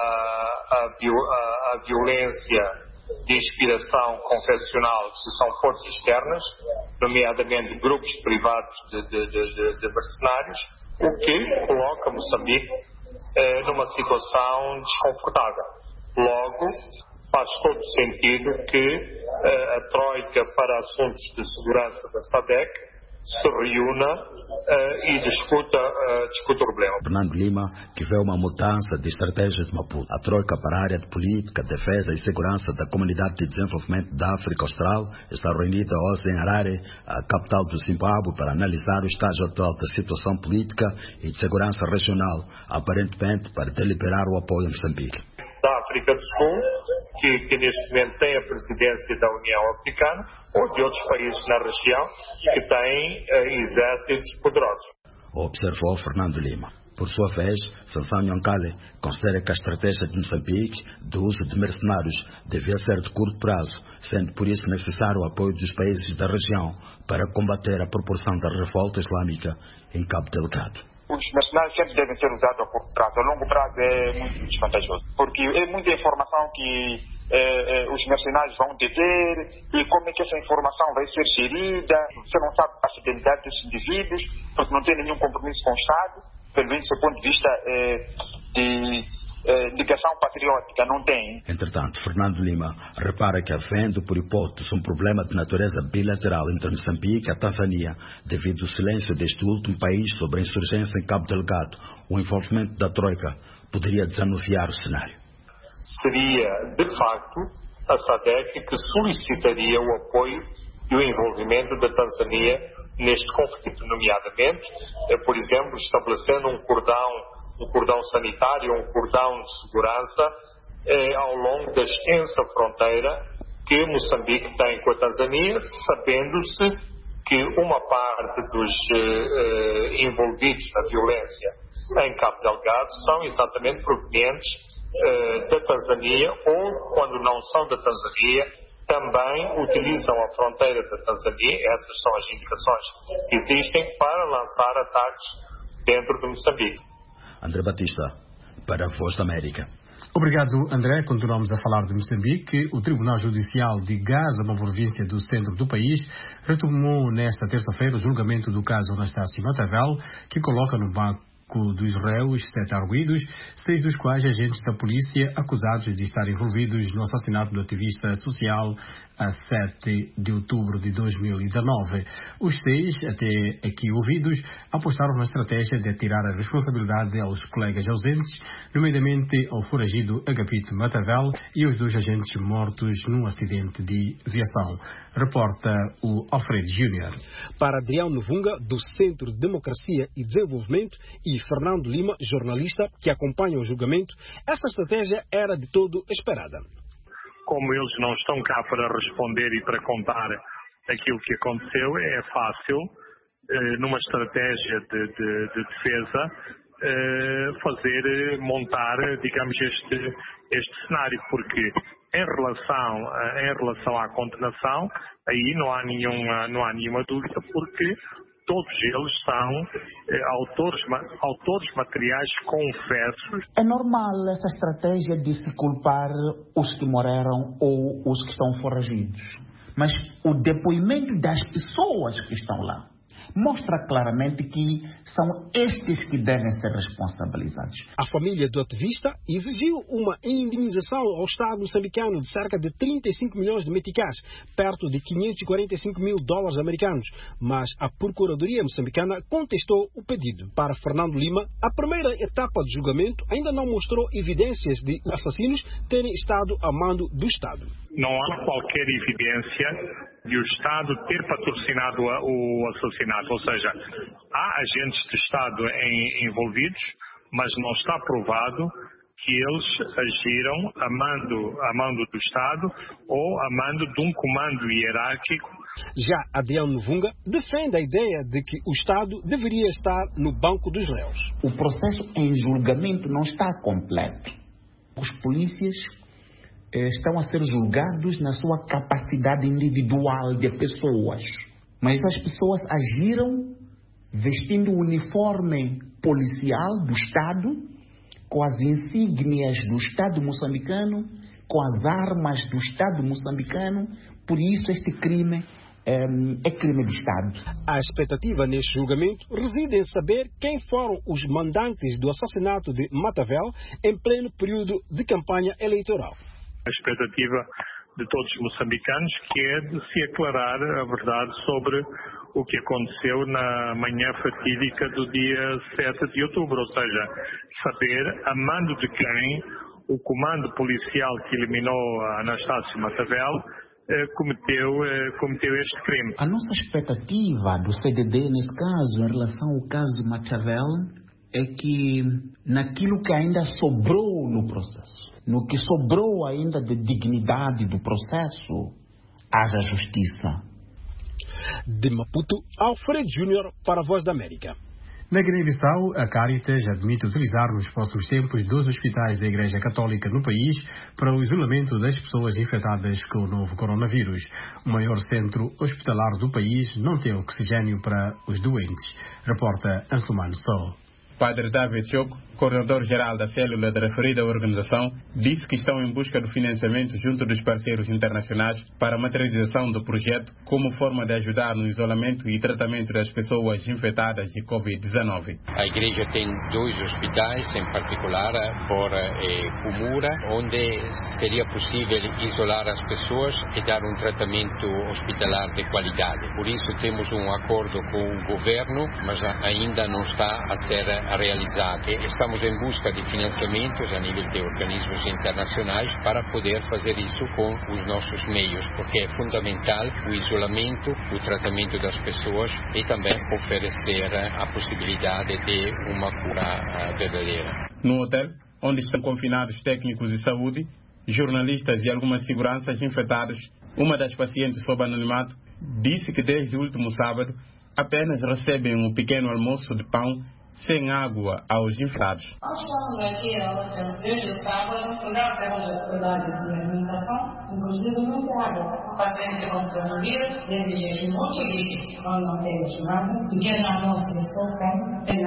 a violência de inspiração confessional, que são forças externas, nomeadamente grupos privados de mercenários, o que coloca Moçambique numa situação desconfortável. Logo, faz todo sentido que a Troika para Assuntos de Segurança da SADC se reúna e discuta o problema. Fernando Lima, que vê uma mudança de estratégia de Maputo. A Troika para a área de política, defesa e segurança da Comunidade de Desenvolvimento da África Austral está reunida hoje em Harare, a capital do Zimbábue, para analisar o estágio atual da situação política e de segurança regional, aparentemente para deliberar o apoio a Moçambique. Da África do Sul, que neste momento tem a presidência da União Africana, ou de outros países na região que têm exércitos poderosos. Observou Fernando Lima. Por sua vez, Sansão Nhonkale considera que a estratégia de Moçambique do uso de mercenários devia ser de curto prazo, sendo por isso necessário o apoio dos países da região para combater a proporção da revolta islâmica em Cabo Delgado. Os mercenários sempre devem ser usados a curto prazo. A longo prazo é muito desvantajoso, porque é muita informação que os mercenários vão deter e como é que essa informação vai ser gerida. Você não sabe a fidelidade desses indivíduos, porque não tem nenhum compromisso com o Estado, pelo menos do ponto de vista de ligação patriótica, não tem. Entretanto, Fernando Lima repara que, havendo por hipótese um problema de natureza bilateral entre Moçambique e a Tanzânia, devido ao silêncio deste último país sobre a insurgência em Cabo Delgado, o envolvimento da Troika poderia desanuviar o cenário. Seria, de facto, a SADC que solicitaria o apoio e o envolvimento da Tanzânia neste conflito, nomeadamente, por exemplo, estabelecendo um cordão sanitário, um cordão de segurança ao longo da extensa fronteira que Moçambique tem com a Tanzânia, sabendo-se que uma parte dos envolvidos na violência em Cabo Delgado são exatamente provenientes da Tanzânia ou, quando não são da Tanzânia, também utilizam a fronteira da Tanzânia, essas são as indicações que existem, para lançar ataques dentro de Moçambique. André Batista, para a Voz da América. Obrigado, André. Continuamos a falar de Moçambique. O Tribunal Judicial de Gaza, uma província do centro do país, retomou nesta terça-feira o julgamento do caso Anastácio Matavel, que coloca no banco dos réus 7 arguidos, 6 dos quais agentes da polícia acusados de estar envolvidos no assassinato do ativista social a 7 de outubro de 2019. Os 6, até aqui ouvidos, apostaram na estratégia de atirar a responsabilidade aos colegas ausentes, nomeadamente ao foragido Agapito Matavel e aos 2 agentes mortos num acidente de viação. Reporta o Alfredo Júnior. Para Adriano Vunga, do Centro de Democracia e Desenvolvimento, e Fernando Lima, jornalista que acompanha o julgamento, essa estratégia era de todo esperada. Como eles não estão cá para responder e para contar aquilo que aconteceu, é fácil, numa estratégia de defesa, montar, digamos, este cenário, porque Em relação à condenação, aí não há nenhuma dúvida, porque todos eles são autores materiais confessos. É normal essa estratégia de se culpar os que morreram ou os que estão foragidos. Mas o depoimento das pessoas que estão lá mostra claramente que são estes que devem ser responsabilizados. A família do ativista exigiu uma indenização ao Estado moçambicano de cerca de 35 milhões de meticais, perto de 545 mil dólares americanos, mas a Procuradoria moçambicana contestou o pedido. Para Fernando Lima, a primeira etapa do julgamento ainda não mostrou evidências de assassinos terem estado a mando do Estado. Não há qualquer evidência de o Estado ter patrocinado o assassinato, ou seja, há agentes do Estado envolvidos, mas não está provado que eles agiram a mando do Estado ou a mando de um comando hierárquico. Já Adriano Vunga defende a ideia de que o Estado deveria estar no banco dos réus. O processo em julgamento não está completo. Os polícias estão a ser julgados na sua capacidade individual de pessoas. Mas as pessoas agiram vestindo o uniforme policial do Estado, com as insígnias do Estado moçambicano, com as armas do Estado moçambicano. Por isso este crime é crime do Estado. A expectativa neste julgamento reside em saber quem foram os mandantes do assassinato de Matavel em pleno período de campanha eleitoral. A expectativa de todos os moçambicanos, que é de se aclarar a verdade sobre o que aconteceu na manhã fatídica do dia 7 de outubro, ou seja, saber a mando de quem o comando policial que eliminou a Anastácio Matavel cometeu este crime. A nossa expectativa do CDD, nesse caso, em relação ao caso Matavel, é que naquilo que ainda sobrou no processo, no que sobrou ainda de dignidade do processo, haja justiça. De Maputo, Alfredo Júnior para a Voz da América. Na Guiné-Bissau, a Caritas admite utilizar nos próximos tempos 2 hospitais da Igreja Católica no país para o isolamento das pessoas infectadas com o novo coronavírus. O maior centro hospitalar do país não tem oxigênio para os doentes, reporta Ansumano Só. Padre David Choco, coordenador-geral da célula da referida organização, disse que estão em busca do financiamento junto dos parceiros internacionais para a materialização do projeto como forma de ajudar no isolamento e tratamento das pessoas infectadas de Covid-19. A igreja tem 2 hospitais, em particular por Kumura, onde seria possível isolar as pessoas e dar um tratamento hospitalar de qualidade. Por isso temos um acordo com o governo, mas ainda não está a ser realizado. Estamos em busca de financiamentos a nível de organismos internacionais para poder fazer isso com os nossos meios, porque é fundamental o isolamento, o tratamento das pessoas e também oferecer a possibilidade de uma cura verdadeira. No hotel, onde estão confinados técnicos de saúde, jornalistas e algumas seguranças infectados, uma das pacientes sob anonimato disse que desde o último sábado apenas recebem um pequeno almoço de pão sem água aos infectados. Nós estamos aqui desde o sábado, não temos dificuldade de alimentação, inclusive muita água. O paciente com coronavírus deve jejum muito rígido, nós não temos nada, pequeno almoço de sopa, sem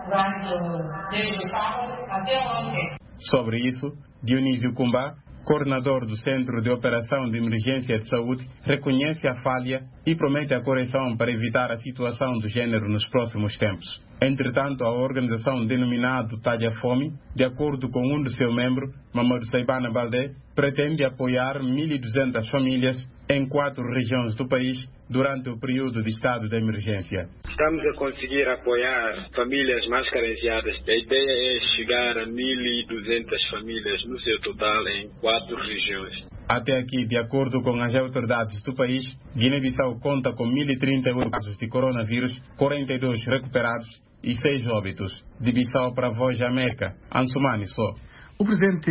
nada, desde o sábado até ontem. Sobre isso, Dionísio Cumbá, coordenador do Centro de Operação de Emergência de Saúde, reconhece a falha e promete a correção para evitar a situação do género nos próximos tempos. Entretanto, a organização denominada Talha Fome, de acordo com um de seus membros, Mamadou Saibana Baldé, pretende apoiar 1.200 famílias em 4 regiões do país durante o período de estado de emergência. Estamos a conseguir apoiar famílias mais carenciadas. A ideia é chegar a 1.200 famílias no seu total em 4 regiões. Até aqui, de acordo com as autoridades do país, Guiné-Bissau conta com 1.031 casos de coronavírus, 42 recuperados e 6 óbitos. De Bissau para a Voz da América, Ansumani Só. O presidente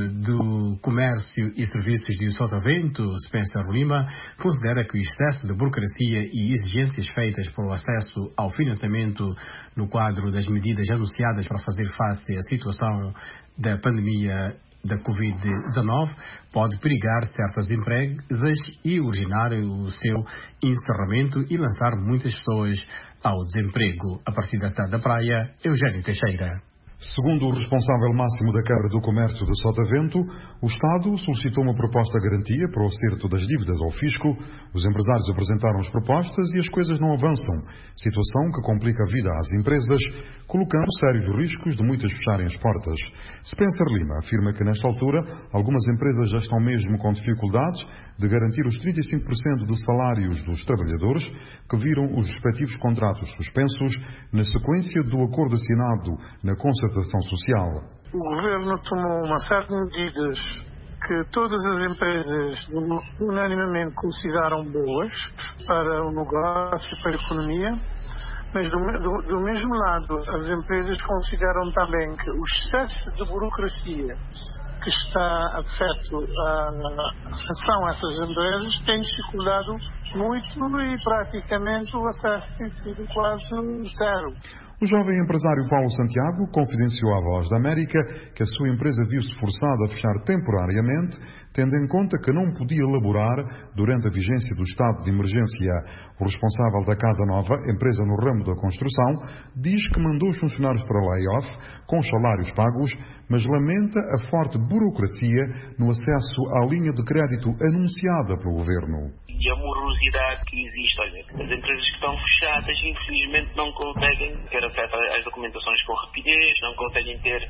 do Comércio e Serviços de Sotavento, Spencer Lima, considera que o excesso de burocracia e exigências feitas para o acesso ao financiamento no quadro das medidas anunciadas para fazer face à situação da pandemia da Covid-19 pode perigar certas empresas e originar o seu encerramento e lançar muitas pessoas ao desemprego. A partir da cidade da Praia, Eugênio Teixeira. Segundo o responsável máximo da Câmara do Comércio de Sotavento, o Estado solicitou uma proposta de garantia para o acerto das dívidas ao fisco. Os empresários apresentaram as propostas e as coisas não avançam, situação que complica a vida às empresas, colocando sérios riscos de muitas fecharem as portas. Spencer Lima afirma que, nesta altura, algumas empresas já estão mesmo com dificuldades de garantir os 35% de salários dos trabalhadores que viram os respectivos contratos suspensos na sequência do acordo assinado na concertação social. O Governo tomou uma série de medidas que todas as empresas unanimemente consideram boas para o negócio e para a economia, mas do mesmo lado as empresas consideram também que o excesso de burocracia que está afeto a ação a essas empresas tem dificultado muito e praticamente o acesso tem sido quase zero. O jovem empresário Paulo Santiago confidenciou à Voz da América que a sua empresa viu-se forçada a fechar temporariamente, tendo em conta que não podia laborar durante a vigência do estado de emergência. O responsável da Casa Nova, empresa no ramo da construção, diz que mandou os funcionários para layoff com salários pagos, mas lamenta a forte burocracia no acesso à linha de crédito anunciada pelo Governo. E a morosidade que existe. Olha, as empresas que estão fechadas, infelizmente, não conseguem ter acesso às documentações com rapidez, não conseguem ter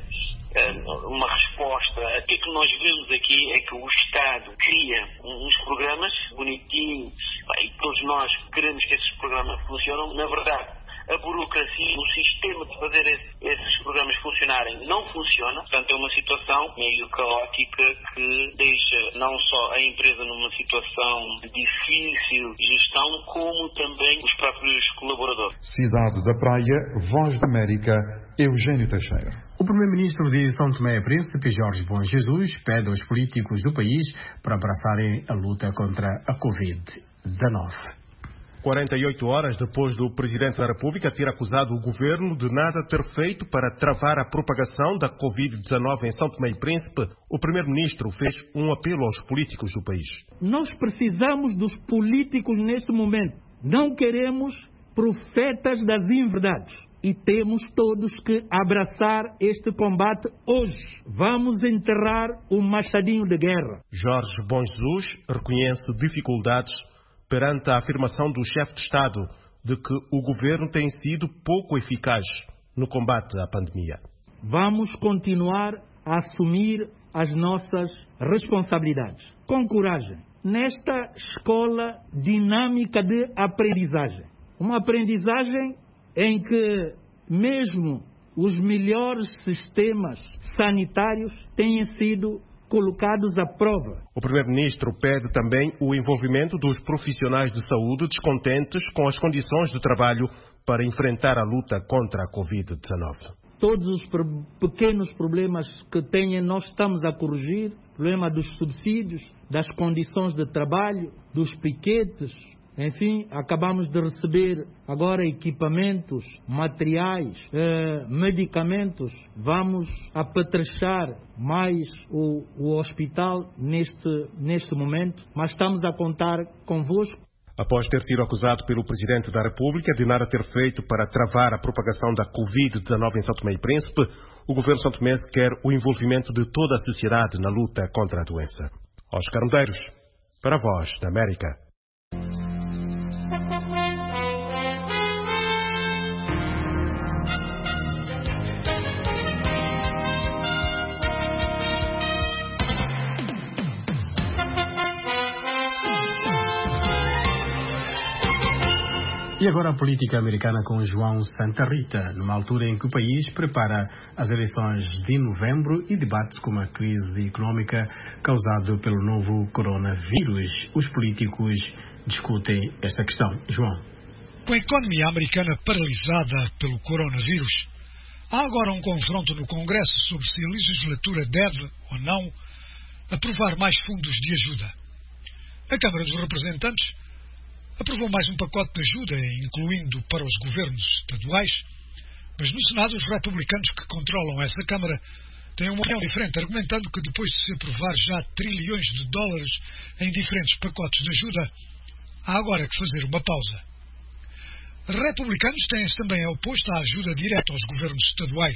uma resposta. O que nós vemos aqui é que o Estado cria uns programas bonitinhos e todos nós queremos que esses programas funcionem. Na verdade, a burocracia, o sistema de fazer esses programas funcionarem não funciona. Portanto, é uma situação meio caótica que deixa não só a empresa numa situação de difícil gestão, como também os próprios colaboradores. Cidade da Praia, Voz da América, Eugênio Teixeira. O primeiro-ministro de São Tomé e Príncipe, Jorge Bom Jesus, pede aos políticos do país para abraçarem a luta contra a Covid-19. 48 horas depois do Presidente da República ter acusado o Governo de nada ter feito para travar a propagação da Covid-19 em São Tomé e Príncipe, o Primeiro-Ministro fez um apelo aos políticos do país. Nós precisamos dos políticos neste momento. Não queremos profetas das inverdades. E temos todos que abraçar este combate hoje. Vamos enterrar o machadinho de guerra. Jorge Bom Jesus reconhece dificuldades perante a afirmação do chefe de Estado de que o governo tem sido pouco eficaz no combate à pandemia. Vamos continuar a assumir as nossas responsabilidades com coragem nesta escola dinâmica de aprendizagem. Uma aprendizagem em que mesmo os melhores sistemas sanitários tenham sido colocados à prova. O Primeiro-Ministro pede também o envolvimento dos profissionais de saúde descontentes com as condições de trabalho para enfrentar a luta contra a Covid-19. Todos os pequenos problemas que tenham, nós estamos a corrigir. O problema dos subsídios, das condições de trabalho, dos piquetes. Enfim, acabamos de receber agora equipamentos, materiais, medicamentos. Vamos apetrechar mais o hospital neste momento, mas estamos a contar convosco. Após ter sido acusado pelo Presidente da República de nada ter feito para travar a propagação da Covid-19 em São Tomé e Príncipe, o governo santomense quer o envolvimento de toda a sociedade na luta contra a doença. Oscar Medeiros, para a Voz da América. E agora a política americana com João Santa Rita, numa altura em que o país prepara as eleições de novembro e debate com a crise económica causada pelo novo coronavírus. Os políticos discutem esta questão. João. Com a economia americana paralisada pelo coronavírus, há agora um confronto no Congresso sobre se a legislatura deve ou não aprovar mais fundos de ajuda. A Câmara dos Representantes aprovou mais um pacote de ajuda, incluindo para os governos estaduais, mas no Senado os republicanos que controlam essa Câmara tem uma opinião diferente, argumentando que depois de se aprovar já trilhões de dólares em diferentes pacotes de ajuda, há agora que fazer uma pausa. Republicanos têm-se também oposto à ajuda direta aos governos estaduais.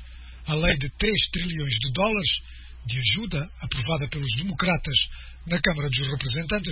A lei de 3 trilhões de dólares de ajuda, aprovada pelos democratas na Câmara dos Representantes,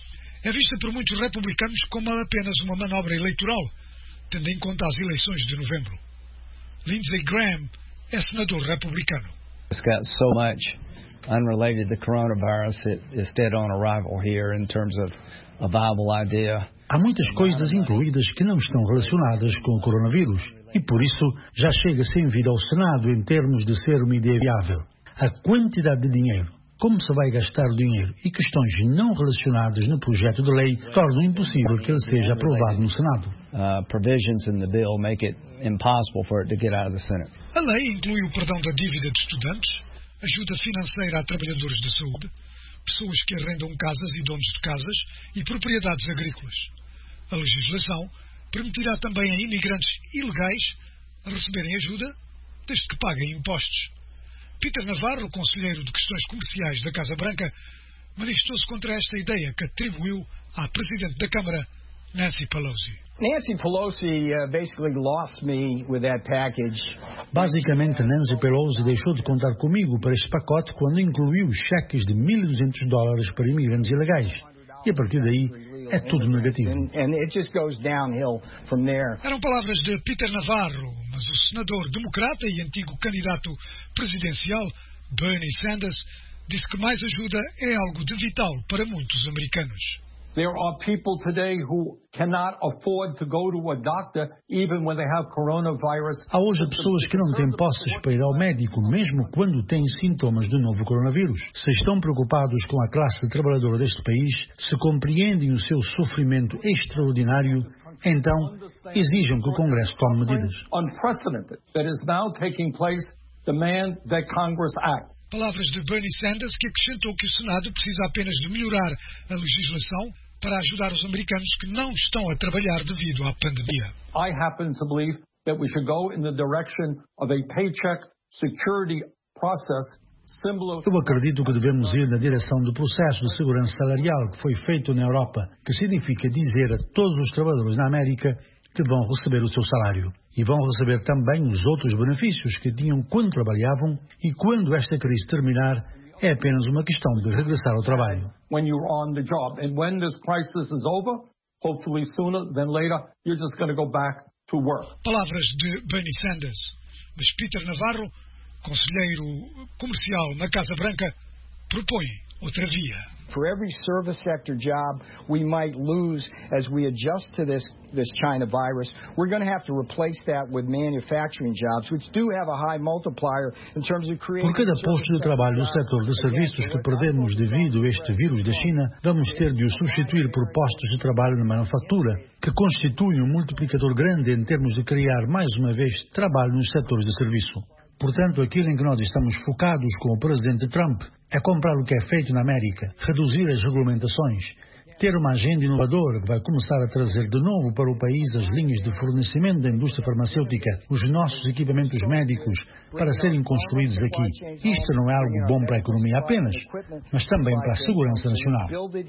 é vista por muitos republicanos como apenas uma manobra eleitoral, tendo em conta as eleições de novembro. Lindsey Graham é senador republicano. It's got so much unrelated to coronavirus, it is dead on arrival here in terms of a viable idea. Há muitas coisas incluídas que não estão relacionadas com o coronavírus e, por isso, já chega sem vida ao Senado em termos de ser uma ideia viável. A quantidade de dinheiro, como se vai gastar o dinheiro e questões não relacionadas no projeto de lei tornam impossível que ele seja aprovado no Senado. Provisions in the bill make it impossible for it to get out of the Senate. A lei inclui o perdão da dívida de estudantes, ajuda financeira a trabalhadores da saúde, pessoas que arrendam casas e donos de casas e propriedades agrícolas. A legislação permitirá também a imigrantes ilegais receberem ajuda desde que paguem impostos. Peter Navarro, conselheiro de questões comerciais da Casa Branca, manifestou-se contra esta ideia que atribuiu à Presidente da Câmara, Nancy Pelosi. Nancy Pelosi basically lost me with that package. Basicamente, Nancy Pelosi deixou de contar comigo para este pacote quando incluiu cheques de $1.200 para imigrantes ilegais. E a partir daí é tudo negativo. And it just goes downhill from there. Eram palavras de Peter Navarro, mas o senador democrata e antigo candidato presidencial, Bernie Sanders, disse que mais ajuda é algo de vital para muitos americanos. There are people today who cannot afford to go to a doctor even when they have coronavirus. Há hoje pessoas que não têm posses para ir ao médico, mesmo quando têm sintomas do novo coronavírus. Se estão preocupados com a classe trabalhadora deste país, se compreendem o seu sofrimento extraordinário, então exijam que o Congresso tome medidas. Unprecedented that is now taking place demand that Congress act. Palavras de Bernie Sanders, que acrescentou que o Senado precisa apenas de melhorar a legislação para ajudar os americanos que não estão a trabalhar devido à pandemia. I happen to believe that we should go in the direction of a paycheck security process similar. Eu acredito que devemos ir na direção do processo de segurança salarial que foi feito na Europa, que significa dizer a todos os trabalhadores na América que vão receber o seu salário. E vão receber também os outros benefícios que tinham quando trabalhavam, e quando esta crise terminar, é apenas uma questão de regressar ao trabalho. When you're on the job. And when this crisis is over, hopefully sooner than later, you're just going to go back to work. Palavras de Bernie Sanders. Mas Peter Navarro, conselheiro comercial na Casa Branca, propõe outra via. For every service sector job we might lose as we adjust to this China virus, we're going to have to replace that with manufacturing jobs, which do have a high multiplier in terms of creating. Por cada posto de trabalho no setor de serviços que perdemos devido a este vírus da China, vamos ter de o substituir por postos de trabalho na manufatura, que constituem um multiplicador grande em termos de criar, mais uma vez, trabalho nos setores de serviço. Portanto, aquilo em que nós estamos focados com o presidente Trump é comprar o que é feito na América, reduzir as regulamentações, ter uma agenda inovadora que vai começar a trazer de novo para o país as linhas de fornecimento da indústria farmacêutica, os nossos equipamentos médicos, para serem construídos aqui. Isto não é algo bom para a economia apenas, mas também para a segurança nacional.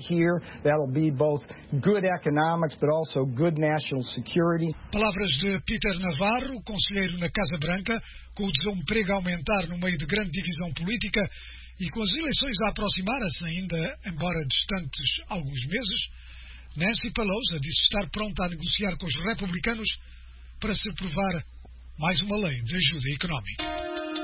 Palavras de Peter Navarro, conselheiro na Casa Branca, com o desemprego a aumentar no meio de grande divisão política e com as eleições a aproximar-se ainda, embora distantes alguns meses, Nancy Pelosi disse estar pronta a negociar com os republicanos para se aprovar mais uma lei de ajuda económica.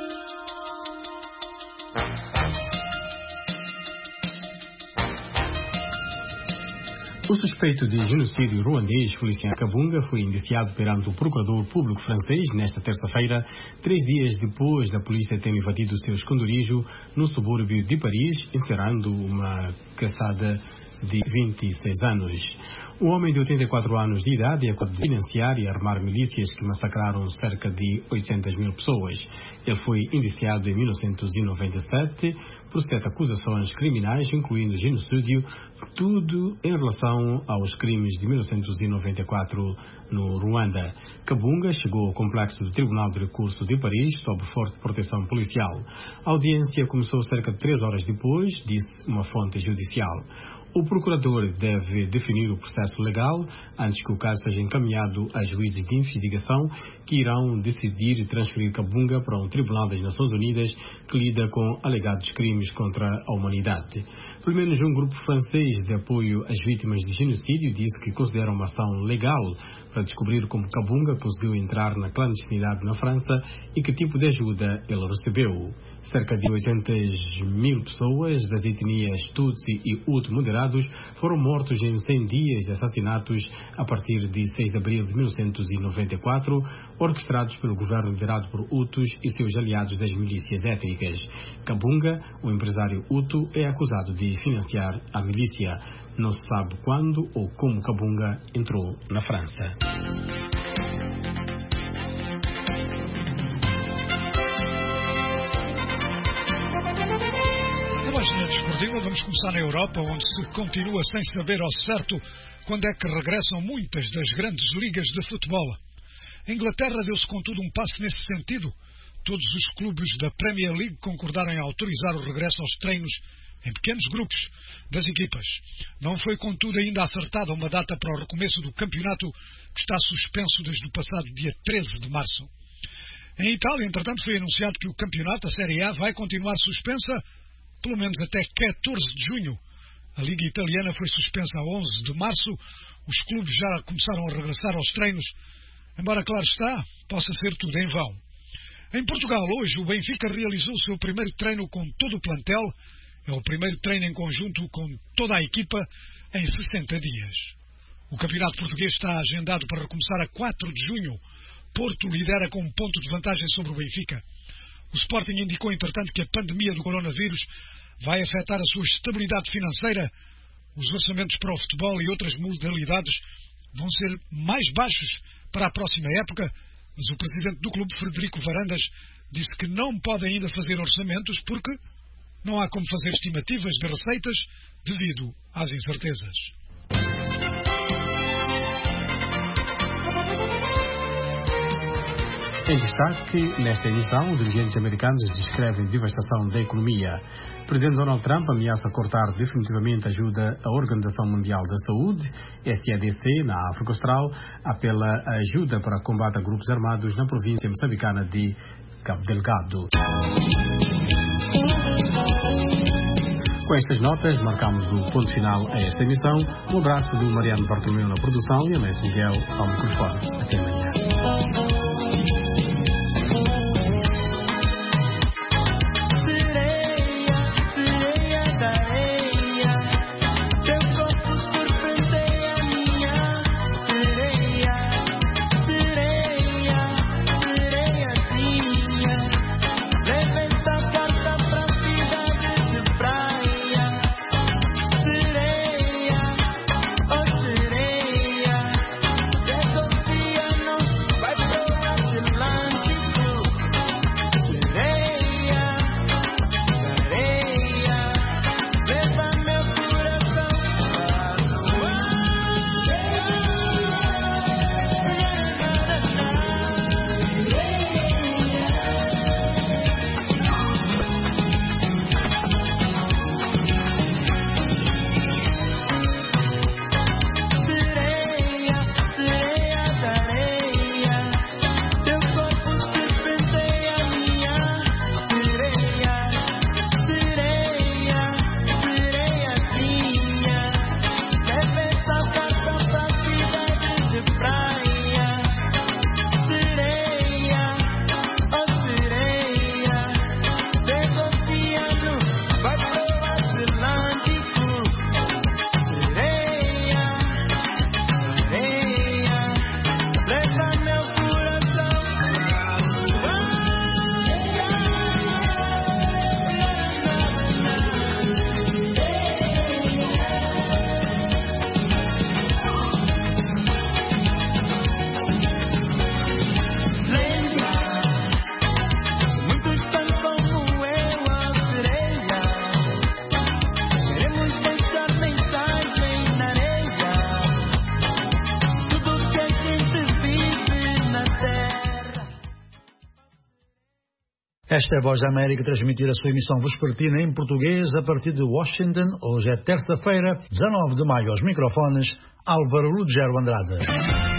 O suspeito de genocídio ruandês, Felicien Kabunga, foi indiciado perante o procurador público francês nesta terça-feira, 3 dias depois da polícia ter invadido o seu esconderijo no subúrbio de Paris, encerrando uma caçada de 26 anos. O homem de 84 anos de idade é acusado de financiar e armar milícias que massacraram cerca de 800 mil pessoas. Ele foi indiciado em 1997 por 7 acusações criminais, incluindo genocídio, tudo em relação aos crimes de 1994 no Ruanda. Kabunga chegou ao complexo do Tribunal de Recurso de Paris sob forte proteção policial. A audiência começou cerca de 3 horas depois, disse uma fonte judicial. O procurador deve definir o processo legal antes que o caso seja encaminhado a juízes de investigação que irão decidir transferir Kabunga para um tribunal das Nações Unidas que lida com alegados crimes contra a humanidade. Pelo menos um grupo francês de apoio às vítimas de genocídio disse que considera uma ação legal para descobrir como Kabunga conseguiu entrar na clandestinidade na França e que tipo de ajuda ele recebeu. Cerca de 800 mil pessoas das etnias Tutsi e Hutu moderados foram mortos em 100 dias de assassinatos a partir de 6 de abril de 1994, orquestrados pelo governo liderado por Hutus e seus aliados das milícias étnicas. Kabunga, o empresário Hutu, é acusado de financiar a milícia. Não se sabe quando ou como Kabunga entrou na França. Vamos começar na Europa, onde se continua sem saber ao certo quando é que regressam muitas das grandes ligas de futebol. A Inglaterra deu-se contudo um passo nesse sentido. Todos os clubes da Premier League concordaram em autorizar o regresso aos treinos em pequenos grupos das equipas. Não foi contudo ainda acertada uma data para o recomeço do campeonato, que está suspenso desde o passado dia 13 de março. Em Itália, entretanto, foi anunciado que o campeonato, a Série A, vai continuar suspensa pelo menos até 14 de junho. A Liga Italiana foi suspensa a 11 de março. Os clubes já começaram a regressar aos treinos, embora, claro está, possa ser tudo em vão. Em Portugal, hoje, o Benfica realizou o seu primeiro treino com todo o plantel. É o primeiro treino em conjunto com toda a equipa em 60 dias. O campeonato português está agendado para recomeçar a 4 de junho. Porto lidera com um ponto de vantagem sobre o Benfica. O Sporting indicou, entretanto, que a pandemia do coronavírus vai afetar a sua estabilidade financeira. Os orçamentos para o futebol e outras modalidades vão ser mais baixos para a próxima época, mas o presidente do clube, Frederico Varandas, disse que não pode ainda fazer orçamentos porque não há como fazer estimativas de receitas devido às incertezas. Em destaque, nesta edição, os dirigentes americanos descrevem devastação da economia. O presidente Donald Trump ameaça cortar definitivamente a ajuda à Organização Mundial da Saúde, SADC, na África Austral, apela a ajuda para combate a grupos armados na província moçambicana de Cabo Delgado. Com estas notas, marcamos o ponto final a esta emissão. Um abraço do Mariano Bartolomeu na produção e a Messi Miguel ao microfone. Até amanhã. Vai Esta é a Voz da América, transmitir a sua emissão vespertina em português a partir de Washington. Hoje é terça-feira, 19 de maio. Aos microfones, Álvaro Lugero Andrade.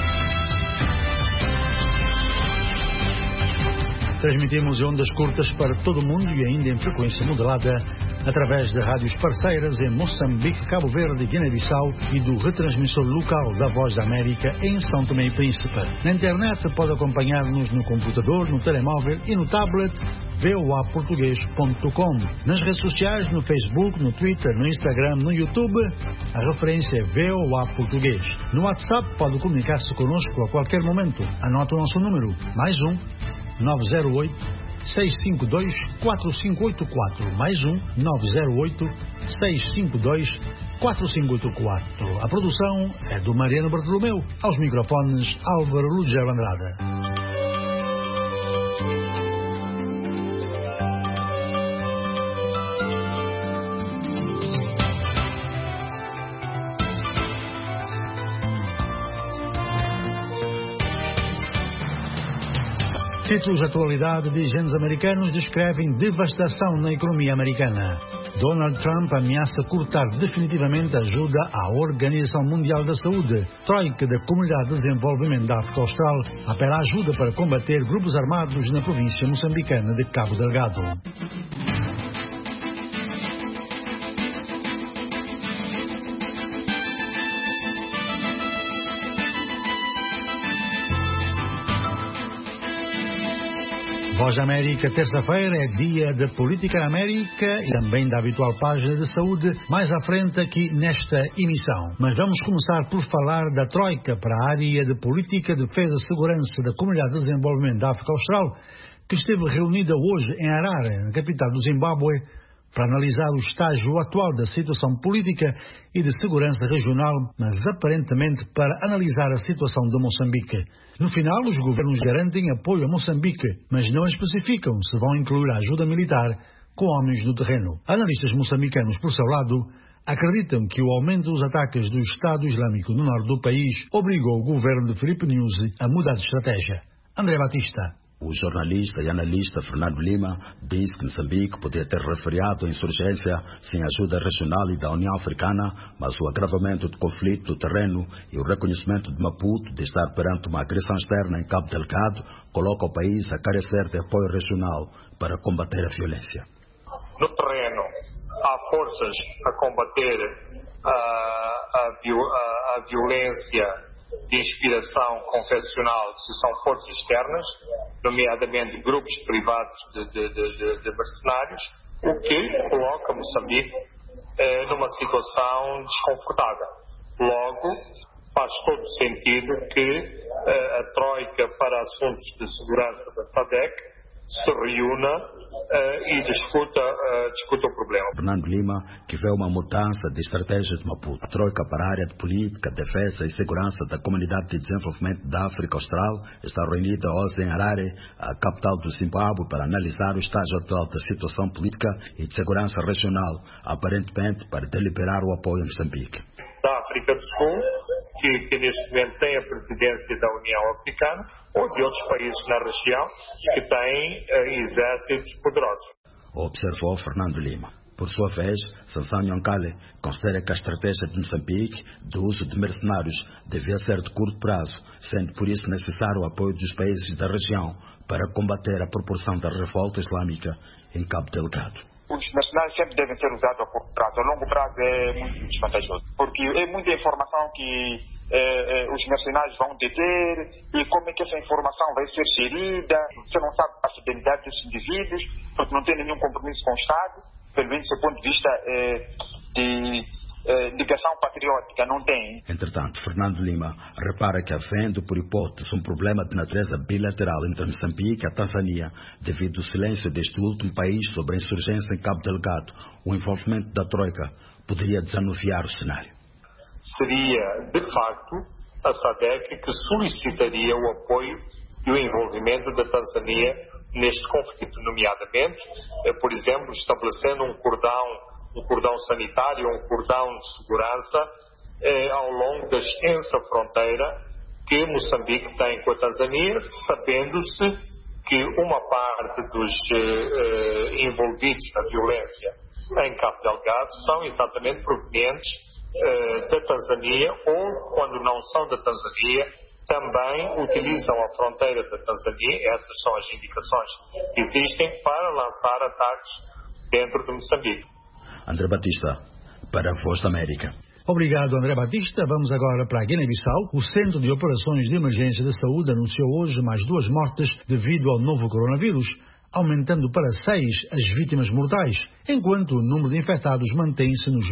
Transmitimos em ondas curtas para todo o mundo e ainda em frequência modulada através de rádios parceiras em Moçambique, Cabo Verde e Guiné-Bissau e do retransmissor local da Voz da América em São Tomé e Príncipe. Na internet pode acompanhar-nos no computador, no telemóvel e no tablet voaportugues.com. Nas redes sociais, no Facebook, no Twitter, no Instagram, no YouTube, a referência é VOA Português. No WhatsApp pode comunicar-se connosco a qualquer momento. Anote o nosso número, +1 908-652-4584. +1-908-652-4584. A produção é do Mariano Bartolomeu. Aos microfones, Álvaro Lugero Andrade. Títulos de atualidade de agentes americanos descrevem devastação na economia americana. Donald Trump ameaça cortar definitivamente a ajuda à Organização Mundial da Saúde. Troika da Comunidade de Desenvolvimento da África Austral apela à ajuda para combater grupos armados na província moçambicana de Cabo Delgado. Voz da América, terça-feira é dia de Política na América e também da habitual página de saúde, mais à frente aqui nesta emissão. Mas vamos começar por falar da Troika para a área de Política, Defesa e Segurança da Comunidade de Desenvolvimento da África Austral, que esteve reunida hoje em Harare, na capital do Zimbábue, para analisar o estágio atual da situação política e de segurança regional, mas aparentemente para analisar a situação de Moçambique. No final, os governos garantem apoio a Moçambique, mas não especificam se vão incluir a ajuda militar com homens no terreno. Analistas moçambicanos, por seu lado, acreditam que o aumento dos ataques do Estado Islâmico no norte do país obrigou o governo de Filipe Nyusi a mudar de estratégia. André Batista. O jornalista e analista Fernando Lima diz que Moçambique poderia ter refriado a insurgência sem ajuda regional e da União Africana, mas o agravamento do conflito do terreno e o reconhecimento de Maputo de estar perante uma agressão externa em Cabo Delgado coloca o país a carecer de apoio regional para combater a violência. No terreno, há forças a combater a violência de inspiração confessional, que são forças externas, nomeadamente grupos privados de mercenários, o que coloca Moçambique numa situação desconfortável. Logo, faz todo sentido que a Troika para Assuntos de Segurança da SADC se reúna e discuta o problema. Fernando Lima, que vê uma mudança de estratégia de Maputo. A Troika para a área de Política, Defesa e Segurança da Comunidade de Desenvolvimento da África Austral está reunida hoje em Harare, a capital do Zimbábue, para analisar o estágio atual da situação política e de segurança regional, aparentemente para deliberar o apoio a Moçambique. Da África do Sul, que neste momento tem a presidência da União Africana, ou de outros países na região que têm exércitos poderosos. Observou Fernando Lima. Por sua vez, Sansão Nhonkale considera que a estratégia de Moçambique do uso de mercenários devia ser de curto prazo, sendo por isso necessário o apoio dos países da região para combater a proporção da revolta islâmica em Cabo Delgado. Os mercenários sempre devem ser usados a curto prazo. A longo prazo é muito desvantajoso, porque é muita informação que os mercenários vão deter, e como é que essa informação vai ser gerida. Você não sabe a fidelidade desses indivíduos, porque não tem nenhum compromisso com o Estado, pelo menos do ponto de vista de ligação patriótica, não tem. Entretanto, Fernando Lima repara que, havendo por hipótese um problema de natureza bilateral entre Moçambique e a Tanzânia, devido ao silêncio deste último país sobre a insurgência em Cabo Delgado, o envolvimento da Troika poderia desanuviar o cenário. Seria, de facto, a SADC que solicitaria o apoio e o envolvimento da Tanzânia neste conflito, nomeadamente, por exemplo, estabelecendo um cordão sanitário, um cordão de segurança ao longo da extensa fronteira que Moçambique tem com a Tanzânia, sabendo-se que uma parte dos envolvidos na violência em Cabo Delgado são exatamente provenientes da Tanzânia ou, quando não são da Tanzânia, também utilizam a fronteira da Tanzânia, essas são as indicações que existem, para lançar ataques dentro de Moçambique. André Batista, para a Voz da América. Obrigado, André Batista. Vamos agora para a Guiné-Bissau. O Centro de Operações de Emergência da Saúde anunciou hoje mais 2 mortes devido ao novo coronavírus, aumentando para 6 as vítimas mortais, enquanto o número de infectados mantém-se nos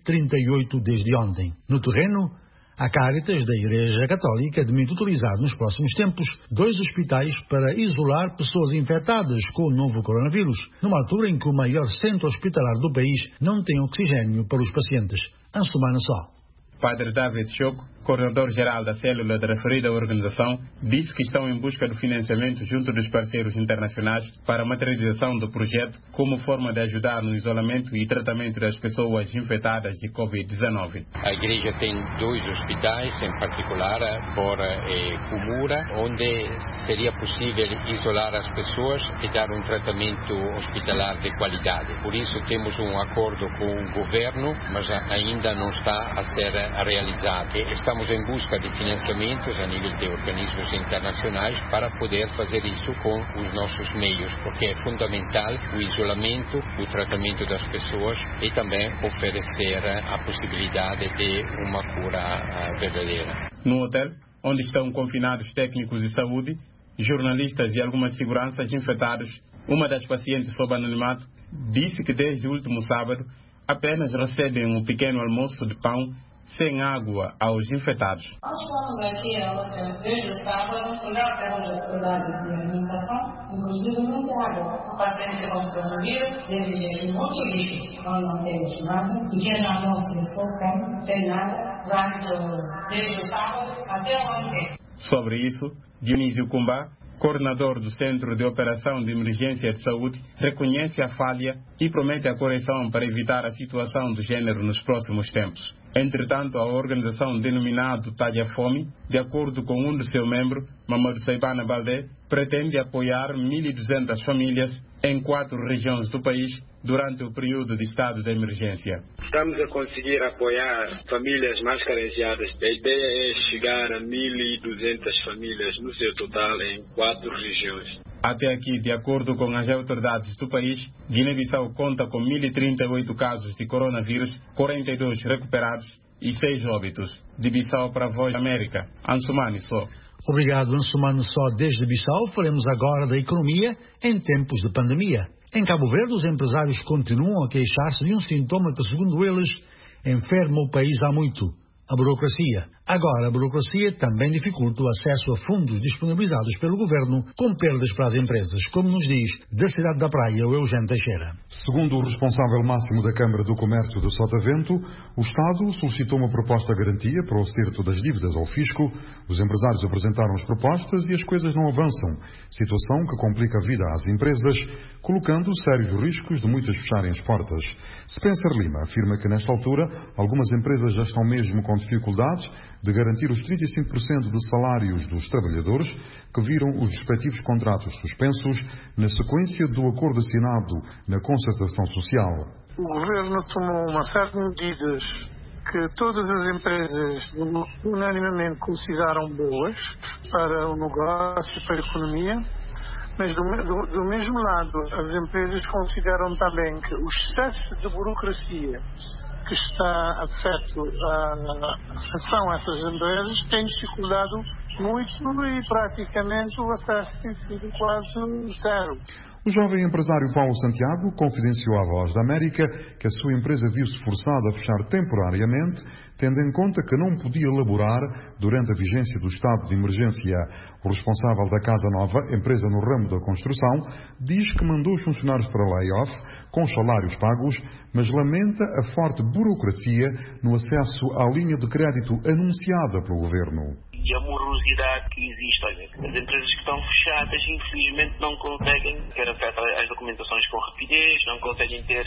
1.038 desde ontem. No terreno, a Caritas da Igreja Católica admite utilizar nos próximos tempos 2 hospitais para isolar pessoas infectadas com o novo coronavírus, numa altura em que o maior centro hospitalar do país não tem oxigênio para os pacientes. Ansumana só. Padre David Choco, coordenador-geral da célula da referida organização, disse que estão em busca do financiamento junto dos parceiros internacionais para a materialização do projeto como forma de ajudar no isolamento e tratamento das pessoas infectadas de Covid-19. A igreja tem 2 hospitais, em particular por Kumura, onde seria possível isolar as pessoas e dar um tratamento hospitalar de qualidade. Por isso temos um acordo com o governo, mas ainda não está a ser realizado. Estamos em busca de financiamentos a nível de organismos internacionais para poder fazer isso com os nossos meios, porque é fundamental o isolamento, o tratamento das pessoas e também oferecer a possibilidade de uma cura verdadeira. No hotel, onde estão confinados técnicos de saúde, jornalistas e algumas seguranças infectados, uma das pacientes sob anonimato disse que desde o último sábado apenas recebem um pequeno almoço de pão sem água aos infectados. Nós estamos aqui desde o sábado, já temos dificuldade de alimentação, inclusive muita água. O paciente com coronavírus deve gerir muito lixo, nós não temos nada. Pequeno almoço de sopa, sem nada, desde o sábado até ontem. Sobre isso, Dionísio Cumbá, coordenador do Centro de Operação de Emergência de Saúde, reconhece a falha e promete a correção para evitar a situação do género nos próximos tempos. Entretanto, a organização denominada Talha Fome, de acordo com um de seus membros, Mamadou Saibana Baldé, pretende apoiar 1.200 famílias em 4 regiões do país durante o período de estado de emergência. Estamos a conseguir apoiar famílias mais carenciadas. A ideia é chegar a 1.200 famílias no seu total em 4 regiões. Até aqui, de acordo com as autoridades do país, Guiné-Bissau conta com 1.038 casos de coronavírus, 42 recuperados e 6 óbitos. De Bissau para a Voz da América, Ansumani só. Obrigado, Ansumani só. Desde Bissau, falamos agora da economia em tempos de pandemia. Em Cabo Verde, os empresários continuam a queixar-se de um sintoma que, segundo eles, enferma o país há muito: a burocracia. Agora, a burocracia também dificulta o acesso a fundos disponibilizados pelo governo, com perdas para as empresas, como nos diz da cidade da Praia o Eugênio Teixeira. Segundo o responsável máximo da Câmara do Comércio de Sotavento, o Estado solicitou uma proposta de garantia para o acerto das dívidas ao fisco. Os empresários apresentaram as propostas e as coisas não avançam, situação que complica a vida às empresas, colocando sérios riscos de muitas fecharem as portas. Spencer Lima afirma que, nesta altura, algumas empresas já estão mesmo com dificuldades de garantir os 35% de salários dos trabalhadores que viram os respectivos contratos suspensos na sequência do acordo assinado na concertação social. O governo tomou uma série de medidas que todas as empresas unanimemente consideraram boas para o negócio e para a economia, mas do mesmo lado as empresas consideram também que o excesso de burocracia que está afeto a ação a essas empresas tem dificultado muito e praticamente o acesso tem sido quase zero. O jovem empresário Paulo Santiago confidenciou à Voz da América que a sua empresa viu-se forçada a fechar temporariamente, tendo em conta que não podia laborar durante a vigência do estado de emergência. O responsável da Casa Nova, empresa no ramo da construção, diz que mandou os funcionários para layoff com os salários pagos, mas lamenta a forte burocracia no acesso à linha de crédito anunciada pelo governo. E a morosidade que existe. Olha, as empresas que estão fechadas, infelizmente, não conseguem ter acesso às documentações com rapidez, não conseguem ter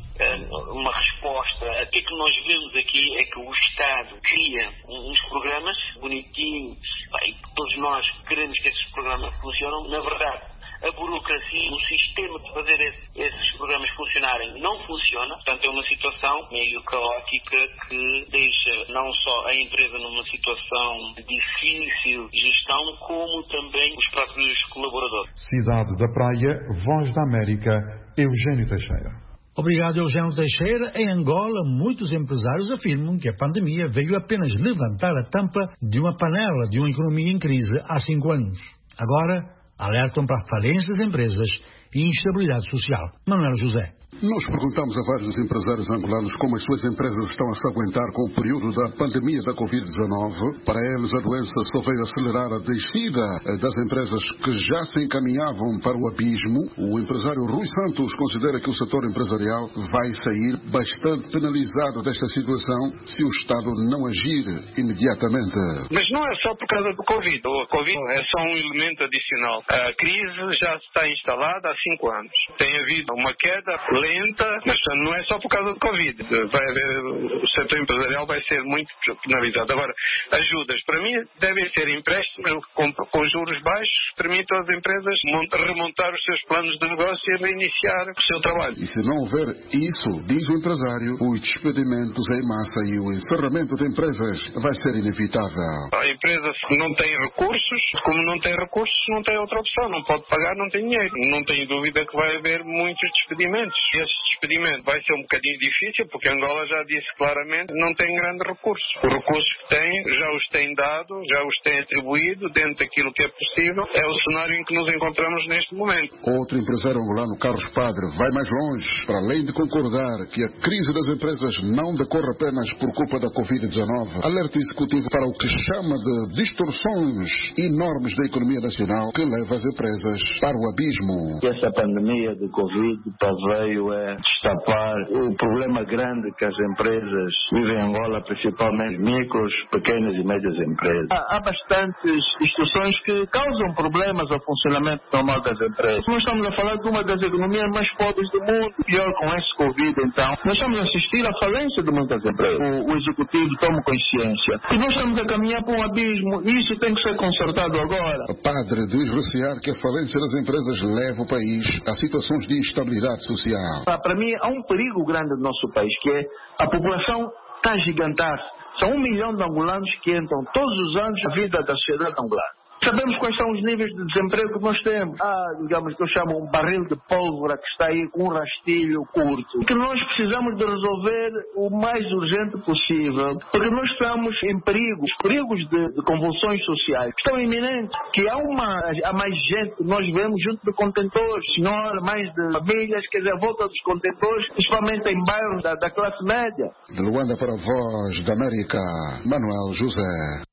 uma resposta. O que é que nós vemos aqui é que o Estado cria uns programas bonitinhos, e todos nós queremos que esses programas funcionem. Na verdade, a burocracia, o sistema de fazer esses programas funcionarem não funciona. Portanto, é uma situação meio caótica que deixa não só a empresa numa situação de difícil gestão, como também os próprios colaboradores. Cidade da Praia, Voz da América, Eugênio Teixeira. Obrigado, Eugênio Teixeira. Em Angola, muitos empresários afirmam que a pandemia veio apenas levantar a tampa de uma panela de uma economia em crise há 5 anos. Agora, alertam para falências das empresas e instabilidade social. Manuel José. Nós perguntamos a vários empresários angolanos como as suas empresas estão a se aguentar com o período da pandemia da Covid-19. Para eles, a doença só veio acelerar a descida das empresas que já se encaminhavam para o abismo. O empresário Rui Santos considera que o setor empresarial vai sair bastante penalizado desta situação se o Estado não agir imediatamente. Mas não é só por causa do Covid. O Covid é só um elemento adicional. A crise já está instalada há 5 anos. Tem havido uma queda lenta, mas não é só por causa do Covid. O setor empresarial vai ser muito penalizado. Agora, ajudas, para mim, devem ser empréstimos com juros baixos, permitam às empresas remontar os seus planos de negócio e reiniciar o seu trabalho. E se não houver isso, diz o empresário, os despedimentos em massa e o encerramento de empresas vai ser inevitável. A empresa não tem recursos, como não tem recursos, não tem outra opção, não pode pagar, não tem dinheiro. Não tenho dúvida que vai haver muitos despedimentos. Esse despedimento vai ser um bocadinho difícil, porque Angola já disse claramente não tem grande recurso. Os recursos que tem, já os tem dado, já os tem atribuído dentro daquilo que é possível. É o cenário em que nos encontramos neste momento. Outro empresário angolano, Carlos Padre, vai mais longe. Para além de concordar que a crise das empresas não decorre apenas por culpa da Covid-19, alerta o executivo para o que chama de distorções enormes da economia nacional que leva as empresas para o abismo. Essa pandemia de Covid veio destapar o problema grande que as empresas vivem em Angola, principalmente micros, pequenas e médias empresas. Há bastantes distorções que causam problemas ao funcionamento normal das empresas. Nós estamos a falar de uma das economias mais pobres do mundo, pior com esse Covid, então. Nós estamos a assistir à falência de muitas empresas. O executivo toma consciência. E nós estamos a caminhar para um abismo. E isso tem que ser consertado agora. O padre diz recear que a falência das empresas leva o país a situações de instabilidade social. Para mim, há um perigo grande no nosso país, que é a população está a gigantar-se. São 1 milhão de angolanos que entram todos os anos na vida da sociedade angolana. Sabemos quais são os níveis de desemprego que nós temos. Digamos que eu chamo um barril de pólvora que está aí com um rastilho curto. Que nós precisamos de resolver o mais urgente possível, porque nós estamos em perigos de convulsões sociais que estão iminentes. Que há mais gente que nós vemos junto de contentores, mais de famílias, quer dizer, a volta dos contentores, principalmente em bairros da classe média. De Luanda para a Voz da América, Manuel José.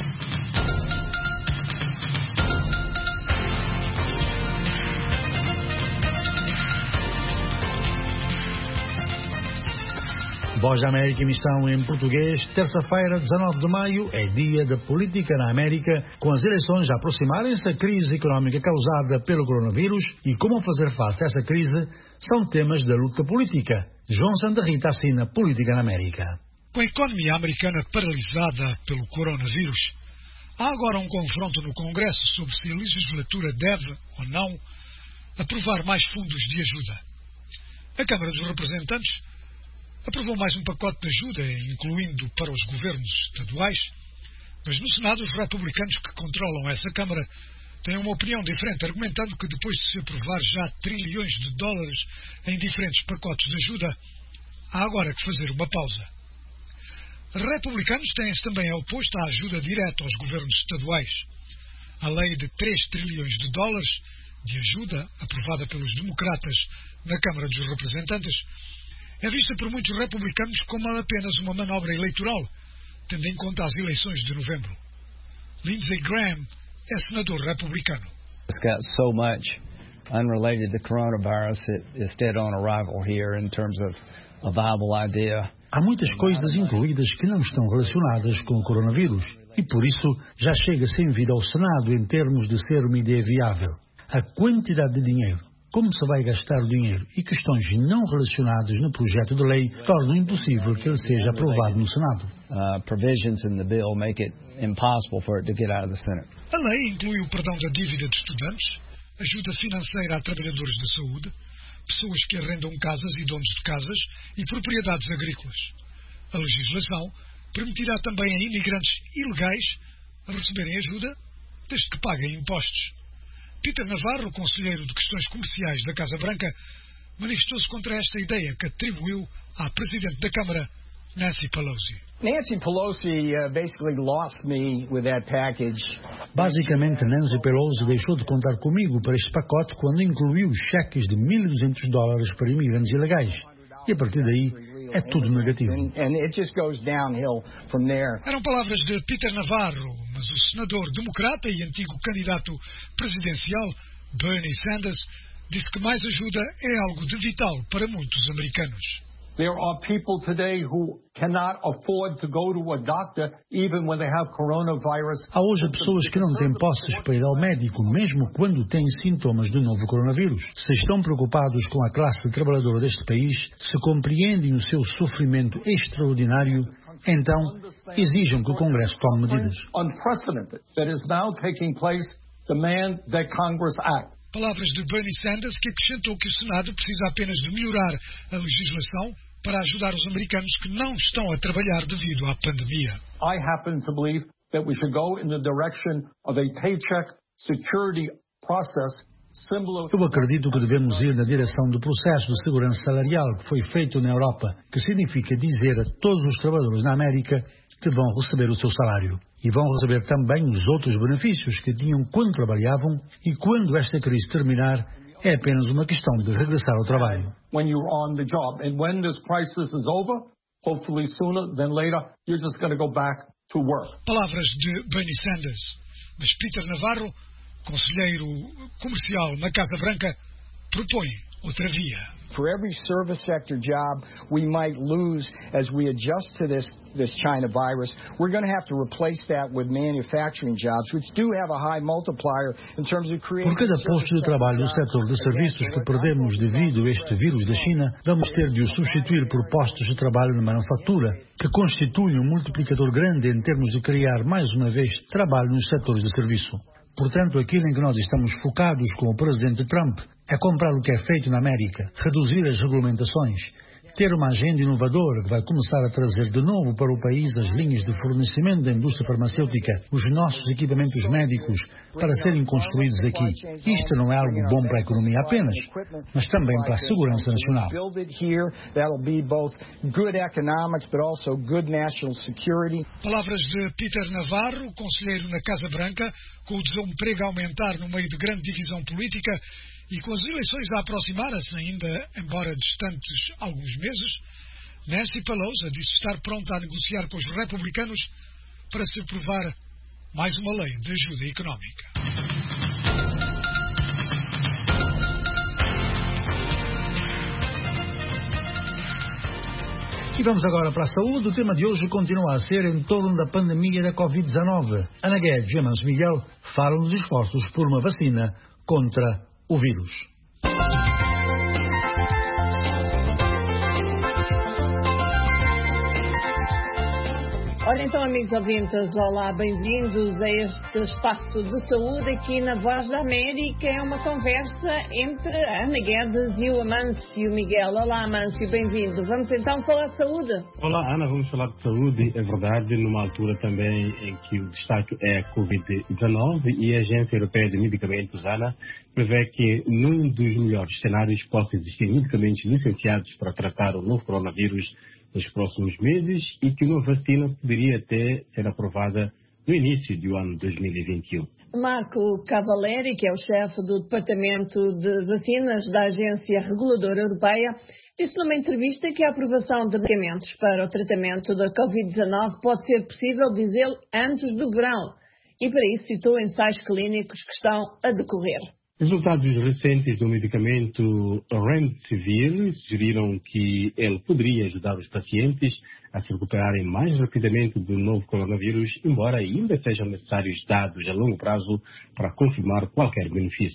Voz da América, emissão em português. Terça-feira, 19 de maio, é dia da política na América. Com as eleições a aproximarem-se, a crise económica causada pelo coronavírus e como fazer face a essa crise são temas da luta política. João Santa Rita assina Política na América. Com a economia americana paralisada pelo coronavírus, há agora um confronto no Congresso sobre se a legislatura deve ou não aprovar mais fundos de ajuda. A Câmara dos Representantes aprovou mais um pacote de ajuda, incluindo para os governos estaduais, mas no Senado os republicanos que controlam essa Câmara têm uma opinião diferente, argumentando que depois de se aprovar já trilhões de dólares em diferentes pacotes de ajuda, há agora que fazer uma pausa. Republicanos têm-se também oposto à ajuda direta aos governos estaduais. A lei de 3 trilhões de dólares de ajuda, aprovada pelos democratas na Câmara dos Representantes, é vista por muitos republicanos como apenas uma manobra eleitoral, tendo em conta as eleições de novembro. Lindsey Graham é senador republicano. It's got so much unrelated to coronavirus, it is dead on arrival here in terms of a viable idea. Há muitas coisas incluídas que não estão relacionadas com o coronavírus e por isso já chega sem vida ao Senado em termos de ser uma ideia viável. A quantidade de dinheiro, como se vai gastar o dinheiro e questões não relacionadas no projeto de lei tornam impossível que ele seja aprovado no Senado. Provisions in the bill make it impossible for it to get out of the Senate. A lei inclui o perdão da dívida de estudantes, ajuda financeira a trabalhadores da saúde, pessoas que arrendam casas e donos de casas e propriedades agrícolas. A legislação permitirá também a imigrantes ilegais receberem ajuda, desde que paguem impostos. Peter Navarro, conselheiro de questões comerciais da Casa Branca, manifestou-se contra esta ideia que atribuiu à Presidente da Câmara, Nancy Pelosi. Nancy Pelosi basically lost me with that package. Basicamente, Nancy Pelosi deixou de contar comigo para este pacote quando incluiu cheques de $1.200 para imigrantes ilegais. E a partir daí é tudo negativo. Eram palavras de Peter Navarro, mas o senador democrata e antigo candidato presidencial, Bernie Sanders, disse que mais ajuda é algo de vital para muitos americanos. There are people today who cannot afford to go to a doctor even when they have coronavirus. Há hoje pessoas que não têm posses para ir ao médico, mesmo quando têm sintomas do novo coronavírus. Se estão preocupados com a classe trabalhadora deste país, se compreendem o seu sofrimento extraordinário, então exijam que o Congresso tome medidas. Unprecedented that is now taking place demand that Congress act. Palavras de Bernie Sanders, que acrescentou que o Senado precisa apenas de melhorar a legislação para ajudar os americanos que não estão a trabalhar devido à pandemia. I happen to believe that we should go in the direction of a paycheck security process similar. Eu acredito que devemos ir na direção do processo de segurança salarial que foi feito na Europa, que significa dizer a todos os trabalhadores na América que vão receber o seu salário. E vão receber também os outros benefícios que tinham quando trabalhavam, e quando esta crise terminar, é apenas uma questão de regressar ao trabalho. When you're on the job. And when this crisis is over, hopefully sooner than later, you're just going to go back to work. Palavras de Bernie Sanders. Mas Peter Navarro, conselheiro comercial na Casa Branca, propõe outra via. For every service sector job we might lose as we adjust to this China virus, we're going to have to replace that with manufacturing jobs, which do have a high multiplier in terms of creating. Por cada posto de trabalho do setor de serviços que perdemos devido a este vírus da China, vamos ter de o substituir por postos de trabalho na manufatura, que constituem um multiplicador grande em termos de criar, mais uma vez, trabalho nos setores de serviço. Portanto, aquilo em que nós estamos focados com o presidente Trump é comprar o que é feito na América, reduzir as regulamentações, ter uma agenda inovadora que vai começar a trazer de novo para o país as linhas de fornecimento da indústria farmacêutica, os nossos equipamentos médicos, para serem construídos aqui. Isto não é algo bom para a economia apenas, mas também para a segurança nacional. Palavras de Peter Navarro, conselheiro na Casa Branca, com o desemprego a aumentar no meio de grande divisão política e com as eleições a aproximar-se ainda, embora distantes alguns meses, Nancy Pelosi disse estar pronta a negociar com os republicanos para se aprovar mais uma lei de ajuda económica. E vamos agora para a saúde. O tema de hoje continua a ser em torno da pandemia da Covid-19. Ana Guedes e Amancio Miguel falam dos esforços por uma vacina contra o vírus. Ora então, amigos ouvintes, olá, bem-vindos a este espaço de saúde aqui na Voz da América. É uma conversa entre a Ana Guedes e o Amancio Miguel. Olá, Amancio, bem-vindo. Vamos então falar de saúde. Olá, Ana, vamos falar de saúde, é verdade, numa altura também em que o destaque é a Covid-19 e a Agência Europeia de Medicamentos, Ana, prevê que num dos melhores cenários possa existir medicamentos licenciados para tratar o novo coronavírus nos próximos meses e que uma vacina poderia até ser aprovada no início do ano 2021. Marco Cavaleri, que é o chefe do Departamento de Vacinas da Agência Reguladora Europeia, disse numa entrevista que a aprovação de medicamentos para o tratamento da Covid-19 pode ser possível, diz ele, antes do verão. E para isso citou ensaios clínicos que estão a decorrer. Resultados recentes do medicamento Remdesivir sugeriram que ele poderia ajudar os pacientes a se recuperarem mais rapidamente do novo coronavírus, embora ainda sejam necessários dados a longo prazo para confirmar qualquer benefício.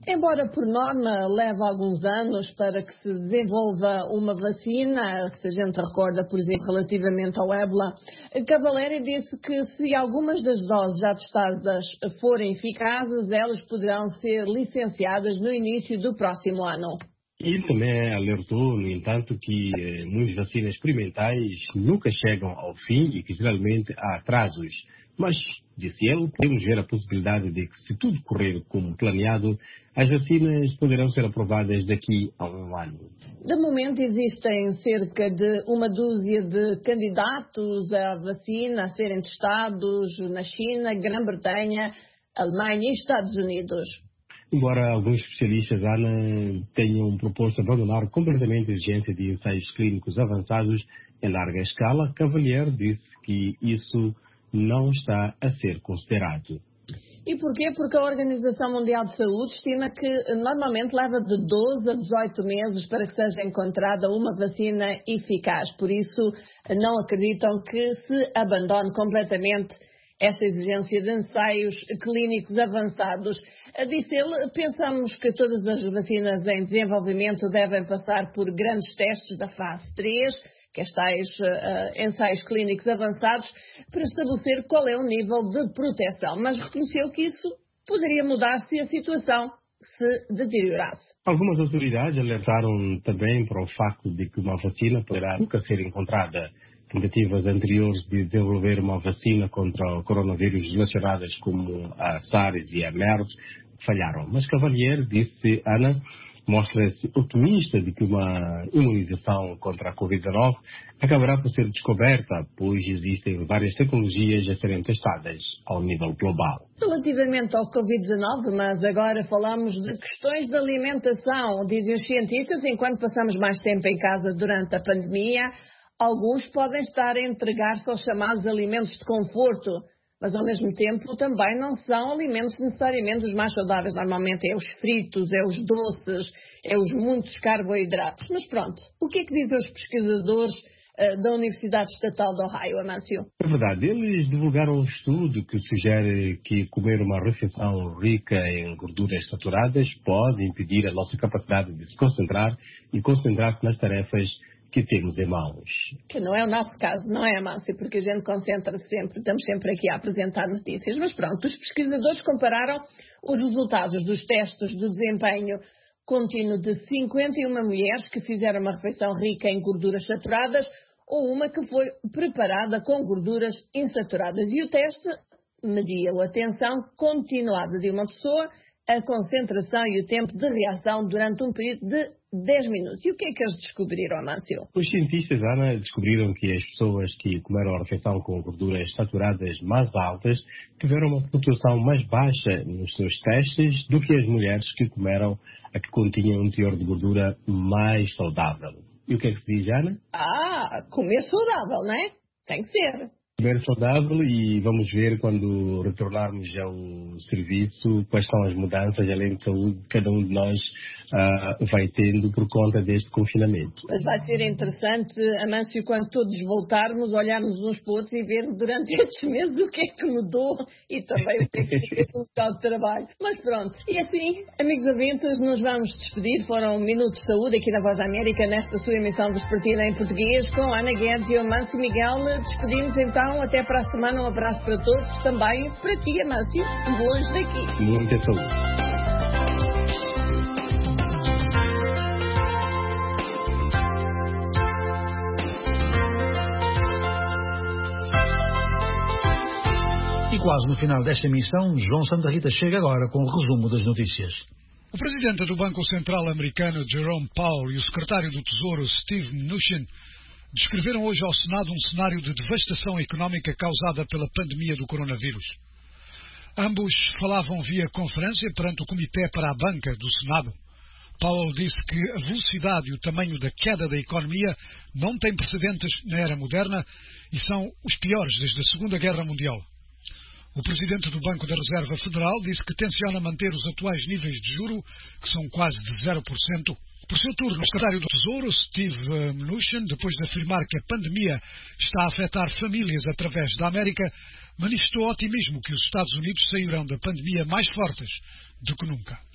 Embora, por norma, leve alguns anos para que se desenvolva uma vacina, se a gente recorda, por exemplo, relativamente ao ébola, Cavalieri disse que se algumas das doses já testadas forem eficazes, elas poderão ser licenciadas no início do próximo ano. Ele também alertou, no entanto, que muitas vacinas experimentais nunca chegam ao fim e que geralmente há atrasos. Mas, disse ele, podemos ver a possibilidade de que, se tudo correr como planeado, as vacinas poderão ser aprovadas daqui a um ano. De momento existem cerca de uma dúzia de candidatos à vacina a serem testados na China, Grã-Bretanha, Alemanha e Estados Unidos. Embora alguns especialistas, Ana, tenham proposto abandonar completamente a exigência de ensaios clínicos avançados em larga escala, Cavalieri disse que isso não está a ser considerado. E porquê? Porque a Organização Mundial de Saúde estima que normalmente leva de 12 a 18 meses para que seja encontrada uma vacina eficaz. Por isso, não acreditam que se abandone completamente essa exigência de ensaios clínicos avançados. Disse ele, pensamos que todas as vacinas em desenvolvimento devem passar por grandes testes da fase 3, que é tais ensaios clínicos avançados, para estabelecer qual é o nível de proteção. Mas reconheceu que isso poderia mudar se a situação se deteriorasse. Algumas autoridades alertaram também para o facto de que uma vacina poderá nunca ser encontrada. Tentativas anteriores de desenvolver uma vacina contra o coronavírus relacionadas como a SARS e a MERS falharam. Mas Cavalieri disse, Ana, mostra-se otimista de que uma imunização contra a Covid-19 acabará por ser descoberta, pois existem várias tecnologias a serem testadas ao nível global. Relativamente ao Covid-19, mas agora falamos de questões de alimentação. Dizem os cientistas, enquanto passamos mais tempo em casa durante a pandemia, alguns podem estar a entregar-se aos chamados alimentos de conforto, mas ao mesmo tempo também não são alimentos necessariamente os mais saudáveis. Normalmente é os fritos, é os doces, é os muitos carboidratos. Mas pronto, o que é que dizem os pesquisadores da Universidade Estatal de Ohio, Amâncio? É verdade, eles divulgaram um estudo que sugere que comer uma refeição rica em gorduras saturadas pode impedir a nossa capacidade de se concentrar e concentrar-se nas tarefas que temos em mãos. Que não é o nosso caso, não é, Amâncio? Porque a gente concentra-se sempre, estamos sempre aqui a apresentar notícias. Mas pronto, os pesquisadores compararam os resultados dos testes de desempenho contínuo de 51 mulheres que fizeram uma refeição rica em gorduras saturadas ou uma que foi preparada com gorduras insaturadas. E o teste media a atenção continuada de uma pessoa, a concentração e o tempo de reação durante um período de 10 minutos. E o que é que eles descobriram, Amâncio? Os cientistas, Ana, descobriram que as pessoas que comeram a refeição com gorduras saturadas mais altas tiveram uma pontuação mais baixa nos seus testes do que as mulheres que comeram a que continham um teor de gordura mais saudável. E o que é que se diz, Ana? Comer saudável, não é? Tem que ser. Comer saudável, e vamos ver quando retornarmos ao serviço quais são as mudanças, além de saúde, que cada um de nós vai tendo por conta deste confinamento. Mas vai ser interessante, Amâncio, quando todos voltarmos, olharmos uns para outros e ver durante estes meses o que é que mudou e também o que é que fez no local de trabalho. Mas pronto, e assim, amigos ouvintes, nos vamos despedir. Foram Minutos de Saúde aqui na Voz da América, nesta sua emissão Despartida em português, com Ana Guedes e o Amâncio Miguel. Despedimos então, até para a semana. Um abraço para todos, também para ti, Amâncio, de longe daqui. Muita saúde. E quase no final desta emissão, João Santa Rita chega agora com o resumo das notícias. O presidente do Banco Central americano, Jerome Powell, e o secretário do Tesouro, Steve Mnuchin, descreveram hoje ao Senado um cenário de devastação económica causada pela pandemia do coronavírus. Ambos falavam via conferência perante o Comitê para a Banca do Senado. Powell disse que a velocidade e o tamanho da queda da economia não têm precedentes na era moderna e são os piores desde a Segunda Guerra Mundial. O presidente do Banco da Reserva Federal disse que tenciona manter os atuais níveis de juro, que são quase de 0%. Por seu turno, o secretário do Tesouro, Steve Mnuchin, depois de afirmar que a pandemia está a afetar famílias através da América, manifestou otimismo que os Estados Unidos sairão da pandemia mais fortes do que nunca.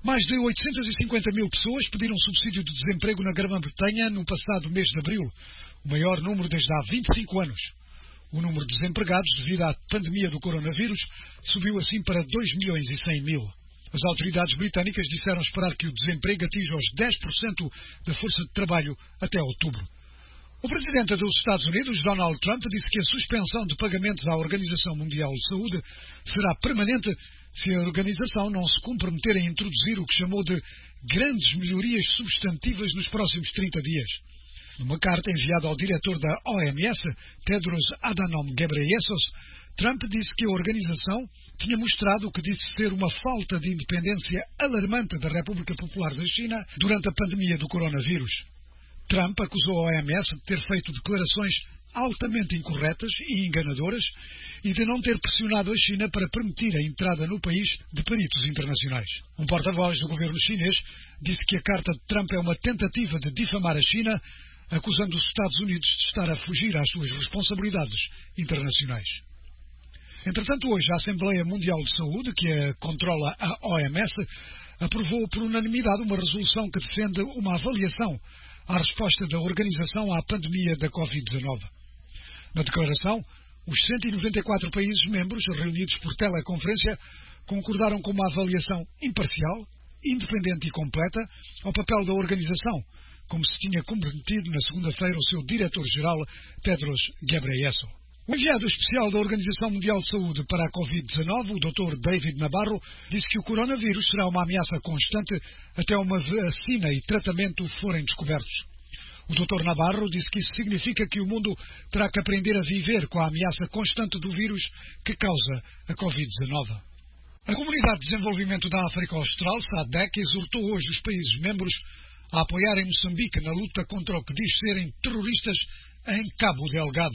Mais de 850 mil pessoas pediram subsídio de desemprego na Grã-Bretanha no passado mês de abril, o maior número desde há 25 anos. O número de desempregados devido à pandemia do coronavírus subiu assim para 2 milhões e 100 mil. As autoridades britânicas disseram esperar que o desemprego atinja os 10% da força de trabalho até outubro. O presidente dos Estados Unidos, Donald Trump, disse que a suspensão de pagamentos à Organização Mundial de Saúde será permanente se a organização não se comprometer a introduzir o que chamou de grandes melhorias substantivas nos próximos 30 dias. Numa carta enviada ao diretor da OMS, Tedros Adhanom Ghebreyesus, Trump disse que a organização tinha mostrado o que disse ser uma falta de independência alarmante da República Popular da China durante a pandemia do coronavírus. Trump acusou a OMS de ter feito declarações altamente incorretas e enganadoras e de não ter pressionado a China para permitir a entrada no país de peritos internacionais. Um porta-voz do governo chinês disse que a carta de Trump é uma tentativa de difamar a China, acusando os Estados Unidos de estar a fugir às suas responsabilidades internacionais. Entretanto, hoje a Assembleia Mundial de Saúde, que controla a OMS, aprovou por unanimidade uma resolução que defende uma avaliação à resposta da organização à pandemia da Covid-19. Na declaração, os 194 países membros, reunidos por teleconferência, concordaram com uma avaliação imparcial, independente e completa ao papel da organização, como se tinha comprometido na segunda-feira o seu diretor-geral, Tedros Ghebreyesus. O enviado especial da Organização Mundial de Saúde para a Covid-19, o Dr. David Nabarro, disse que o coronavírus será uma ameaça constante até uma vacina e tratamento forem descobertos. O Dr. Nabarro disse que isso significa que o mundo terá que aprender a viver com a ameaça constante do vírus que causa a Covid-19. A Comunidade de Desenvolvimento da África Austral, SADC, exortou hoje os países membros a apoiarem Moçambique na luta contra o que diz serem terroristas em Cabo Delgado.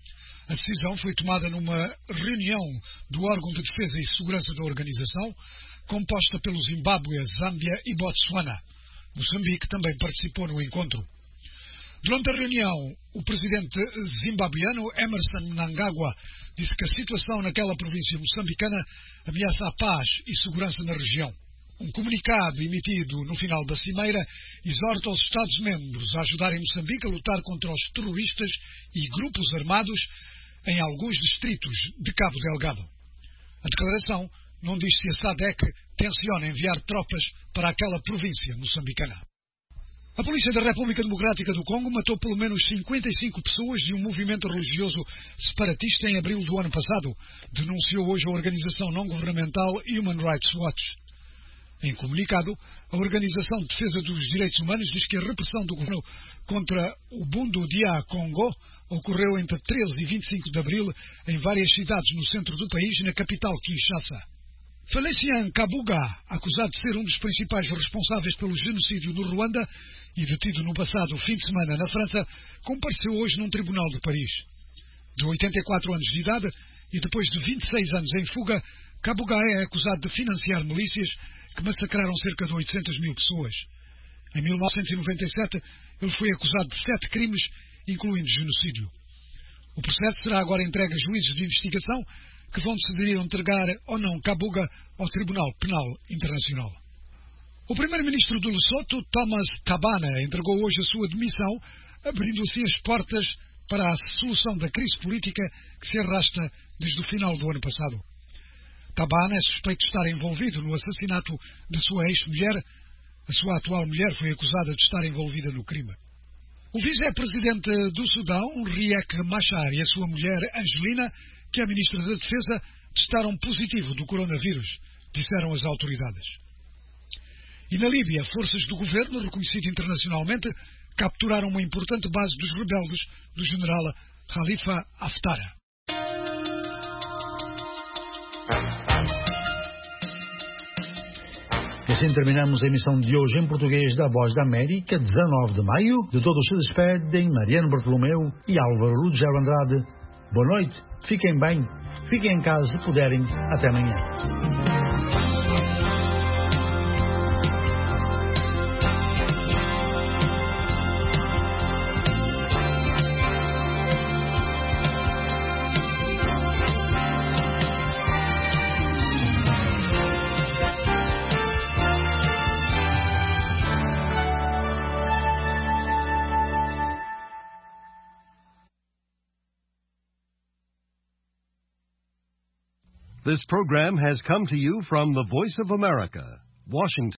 A decisão foi tomada numa reunião do órgão de defesa e segurança da organização, composta pelo Zimbábue, Zâmbia e Botsuana. Moçambique também participou no encontro. Durante a reunião, o presidente zimbabuiano Emerson Mnangagwa disse que a situação naquela província moçambicana ameaça a paz e segurança na região. Um comunicado emitido no final da cimeira exorta os Estados-membros a ajudarem Moçambique a lutar contra os terroristas e grupos armados em alguns distritos de Cabo Delgado. A declaração não diz se a SADC tenciona enviar tropas para aquela província moçambicana. A Polícia da República Democrática do Congo matou pelo menos 55 pessoas de um movimento religioso separatista em abril do ano passado, denunciou hoje a organização não-governamental Human Rights Watch. Em comunicado, a Organização de Defesa dos Direitos Humanos diz que a repressão do governo contra o Bundu Dia Congo ocorreu entre 13 e 25 de abril em várias cidades no centro do país e na capital Kinshasa. Félicien Kabuga, acusado de ser um dos principais responsáveis pelo genocídio no Ruanda e detido no passado fim de semana na França, compareceu hoje num tribunal de Paris. De 84 anos de idade e depois de 26 anos em fuga, Kabuga é acusado de financiar milícias que massacraram cerca de 800 mil pessoas. Em 1997, ele foi acusado de 7 crimes, incluindo genocídio. O processo será agora entregue a juízes de investigação que vão decidir entregar ou não Kabuga ao Tribunal Penal Internacional. O primeiro-ministro do Lesoto, Thomas Tabane, entregou hoje a sua demissão, abrindo assim as portas para a solução da crise política que se arrasta desde o final do ano passado. Tabane é suspeito de estar envolvido no assassinato da sua ex-mulher. A sua atual mulher foi acusada de estar envolvida no crime. O vice-presidente do Sudão, Riek Machar, e a sua mulher, Angelina, que é a ministra da Defesa, testaram positivo do coronavírus, disseram as autoridades. E na Líbia, forças do governo, reconhecido internacionalmente, capturaram uma importante base dos rebeldes do general Khalifa Haftar. E assim terminamos a emissão de hoje em português da Voz da América, 19 de maio. De todos se despedem Mariano Bartolomeu e Álvaro Ruggiero Andrade. Boa noite, fiquem bem, fiquem em casa se puderem. Até amanhã. This program has come to you from the Voice of America, Washington.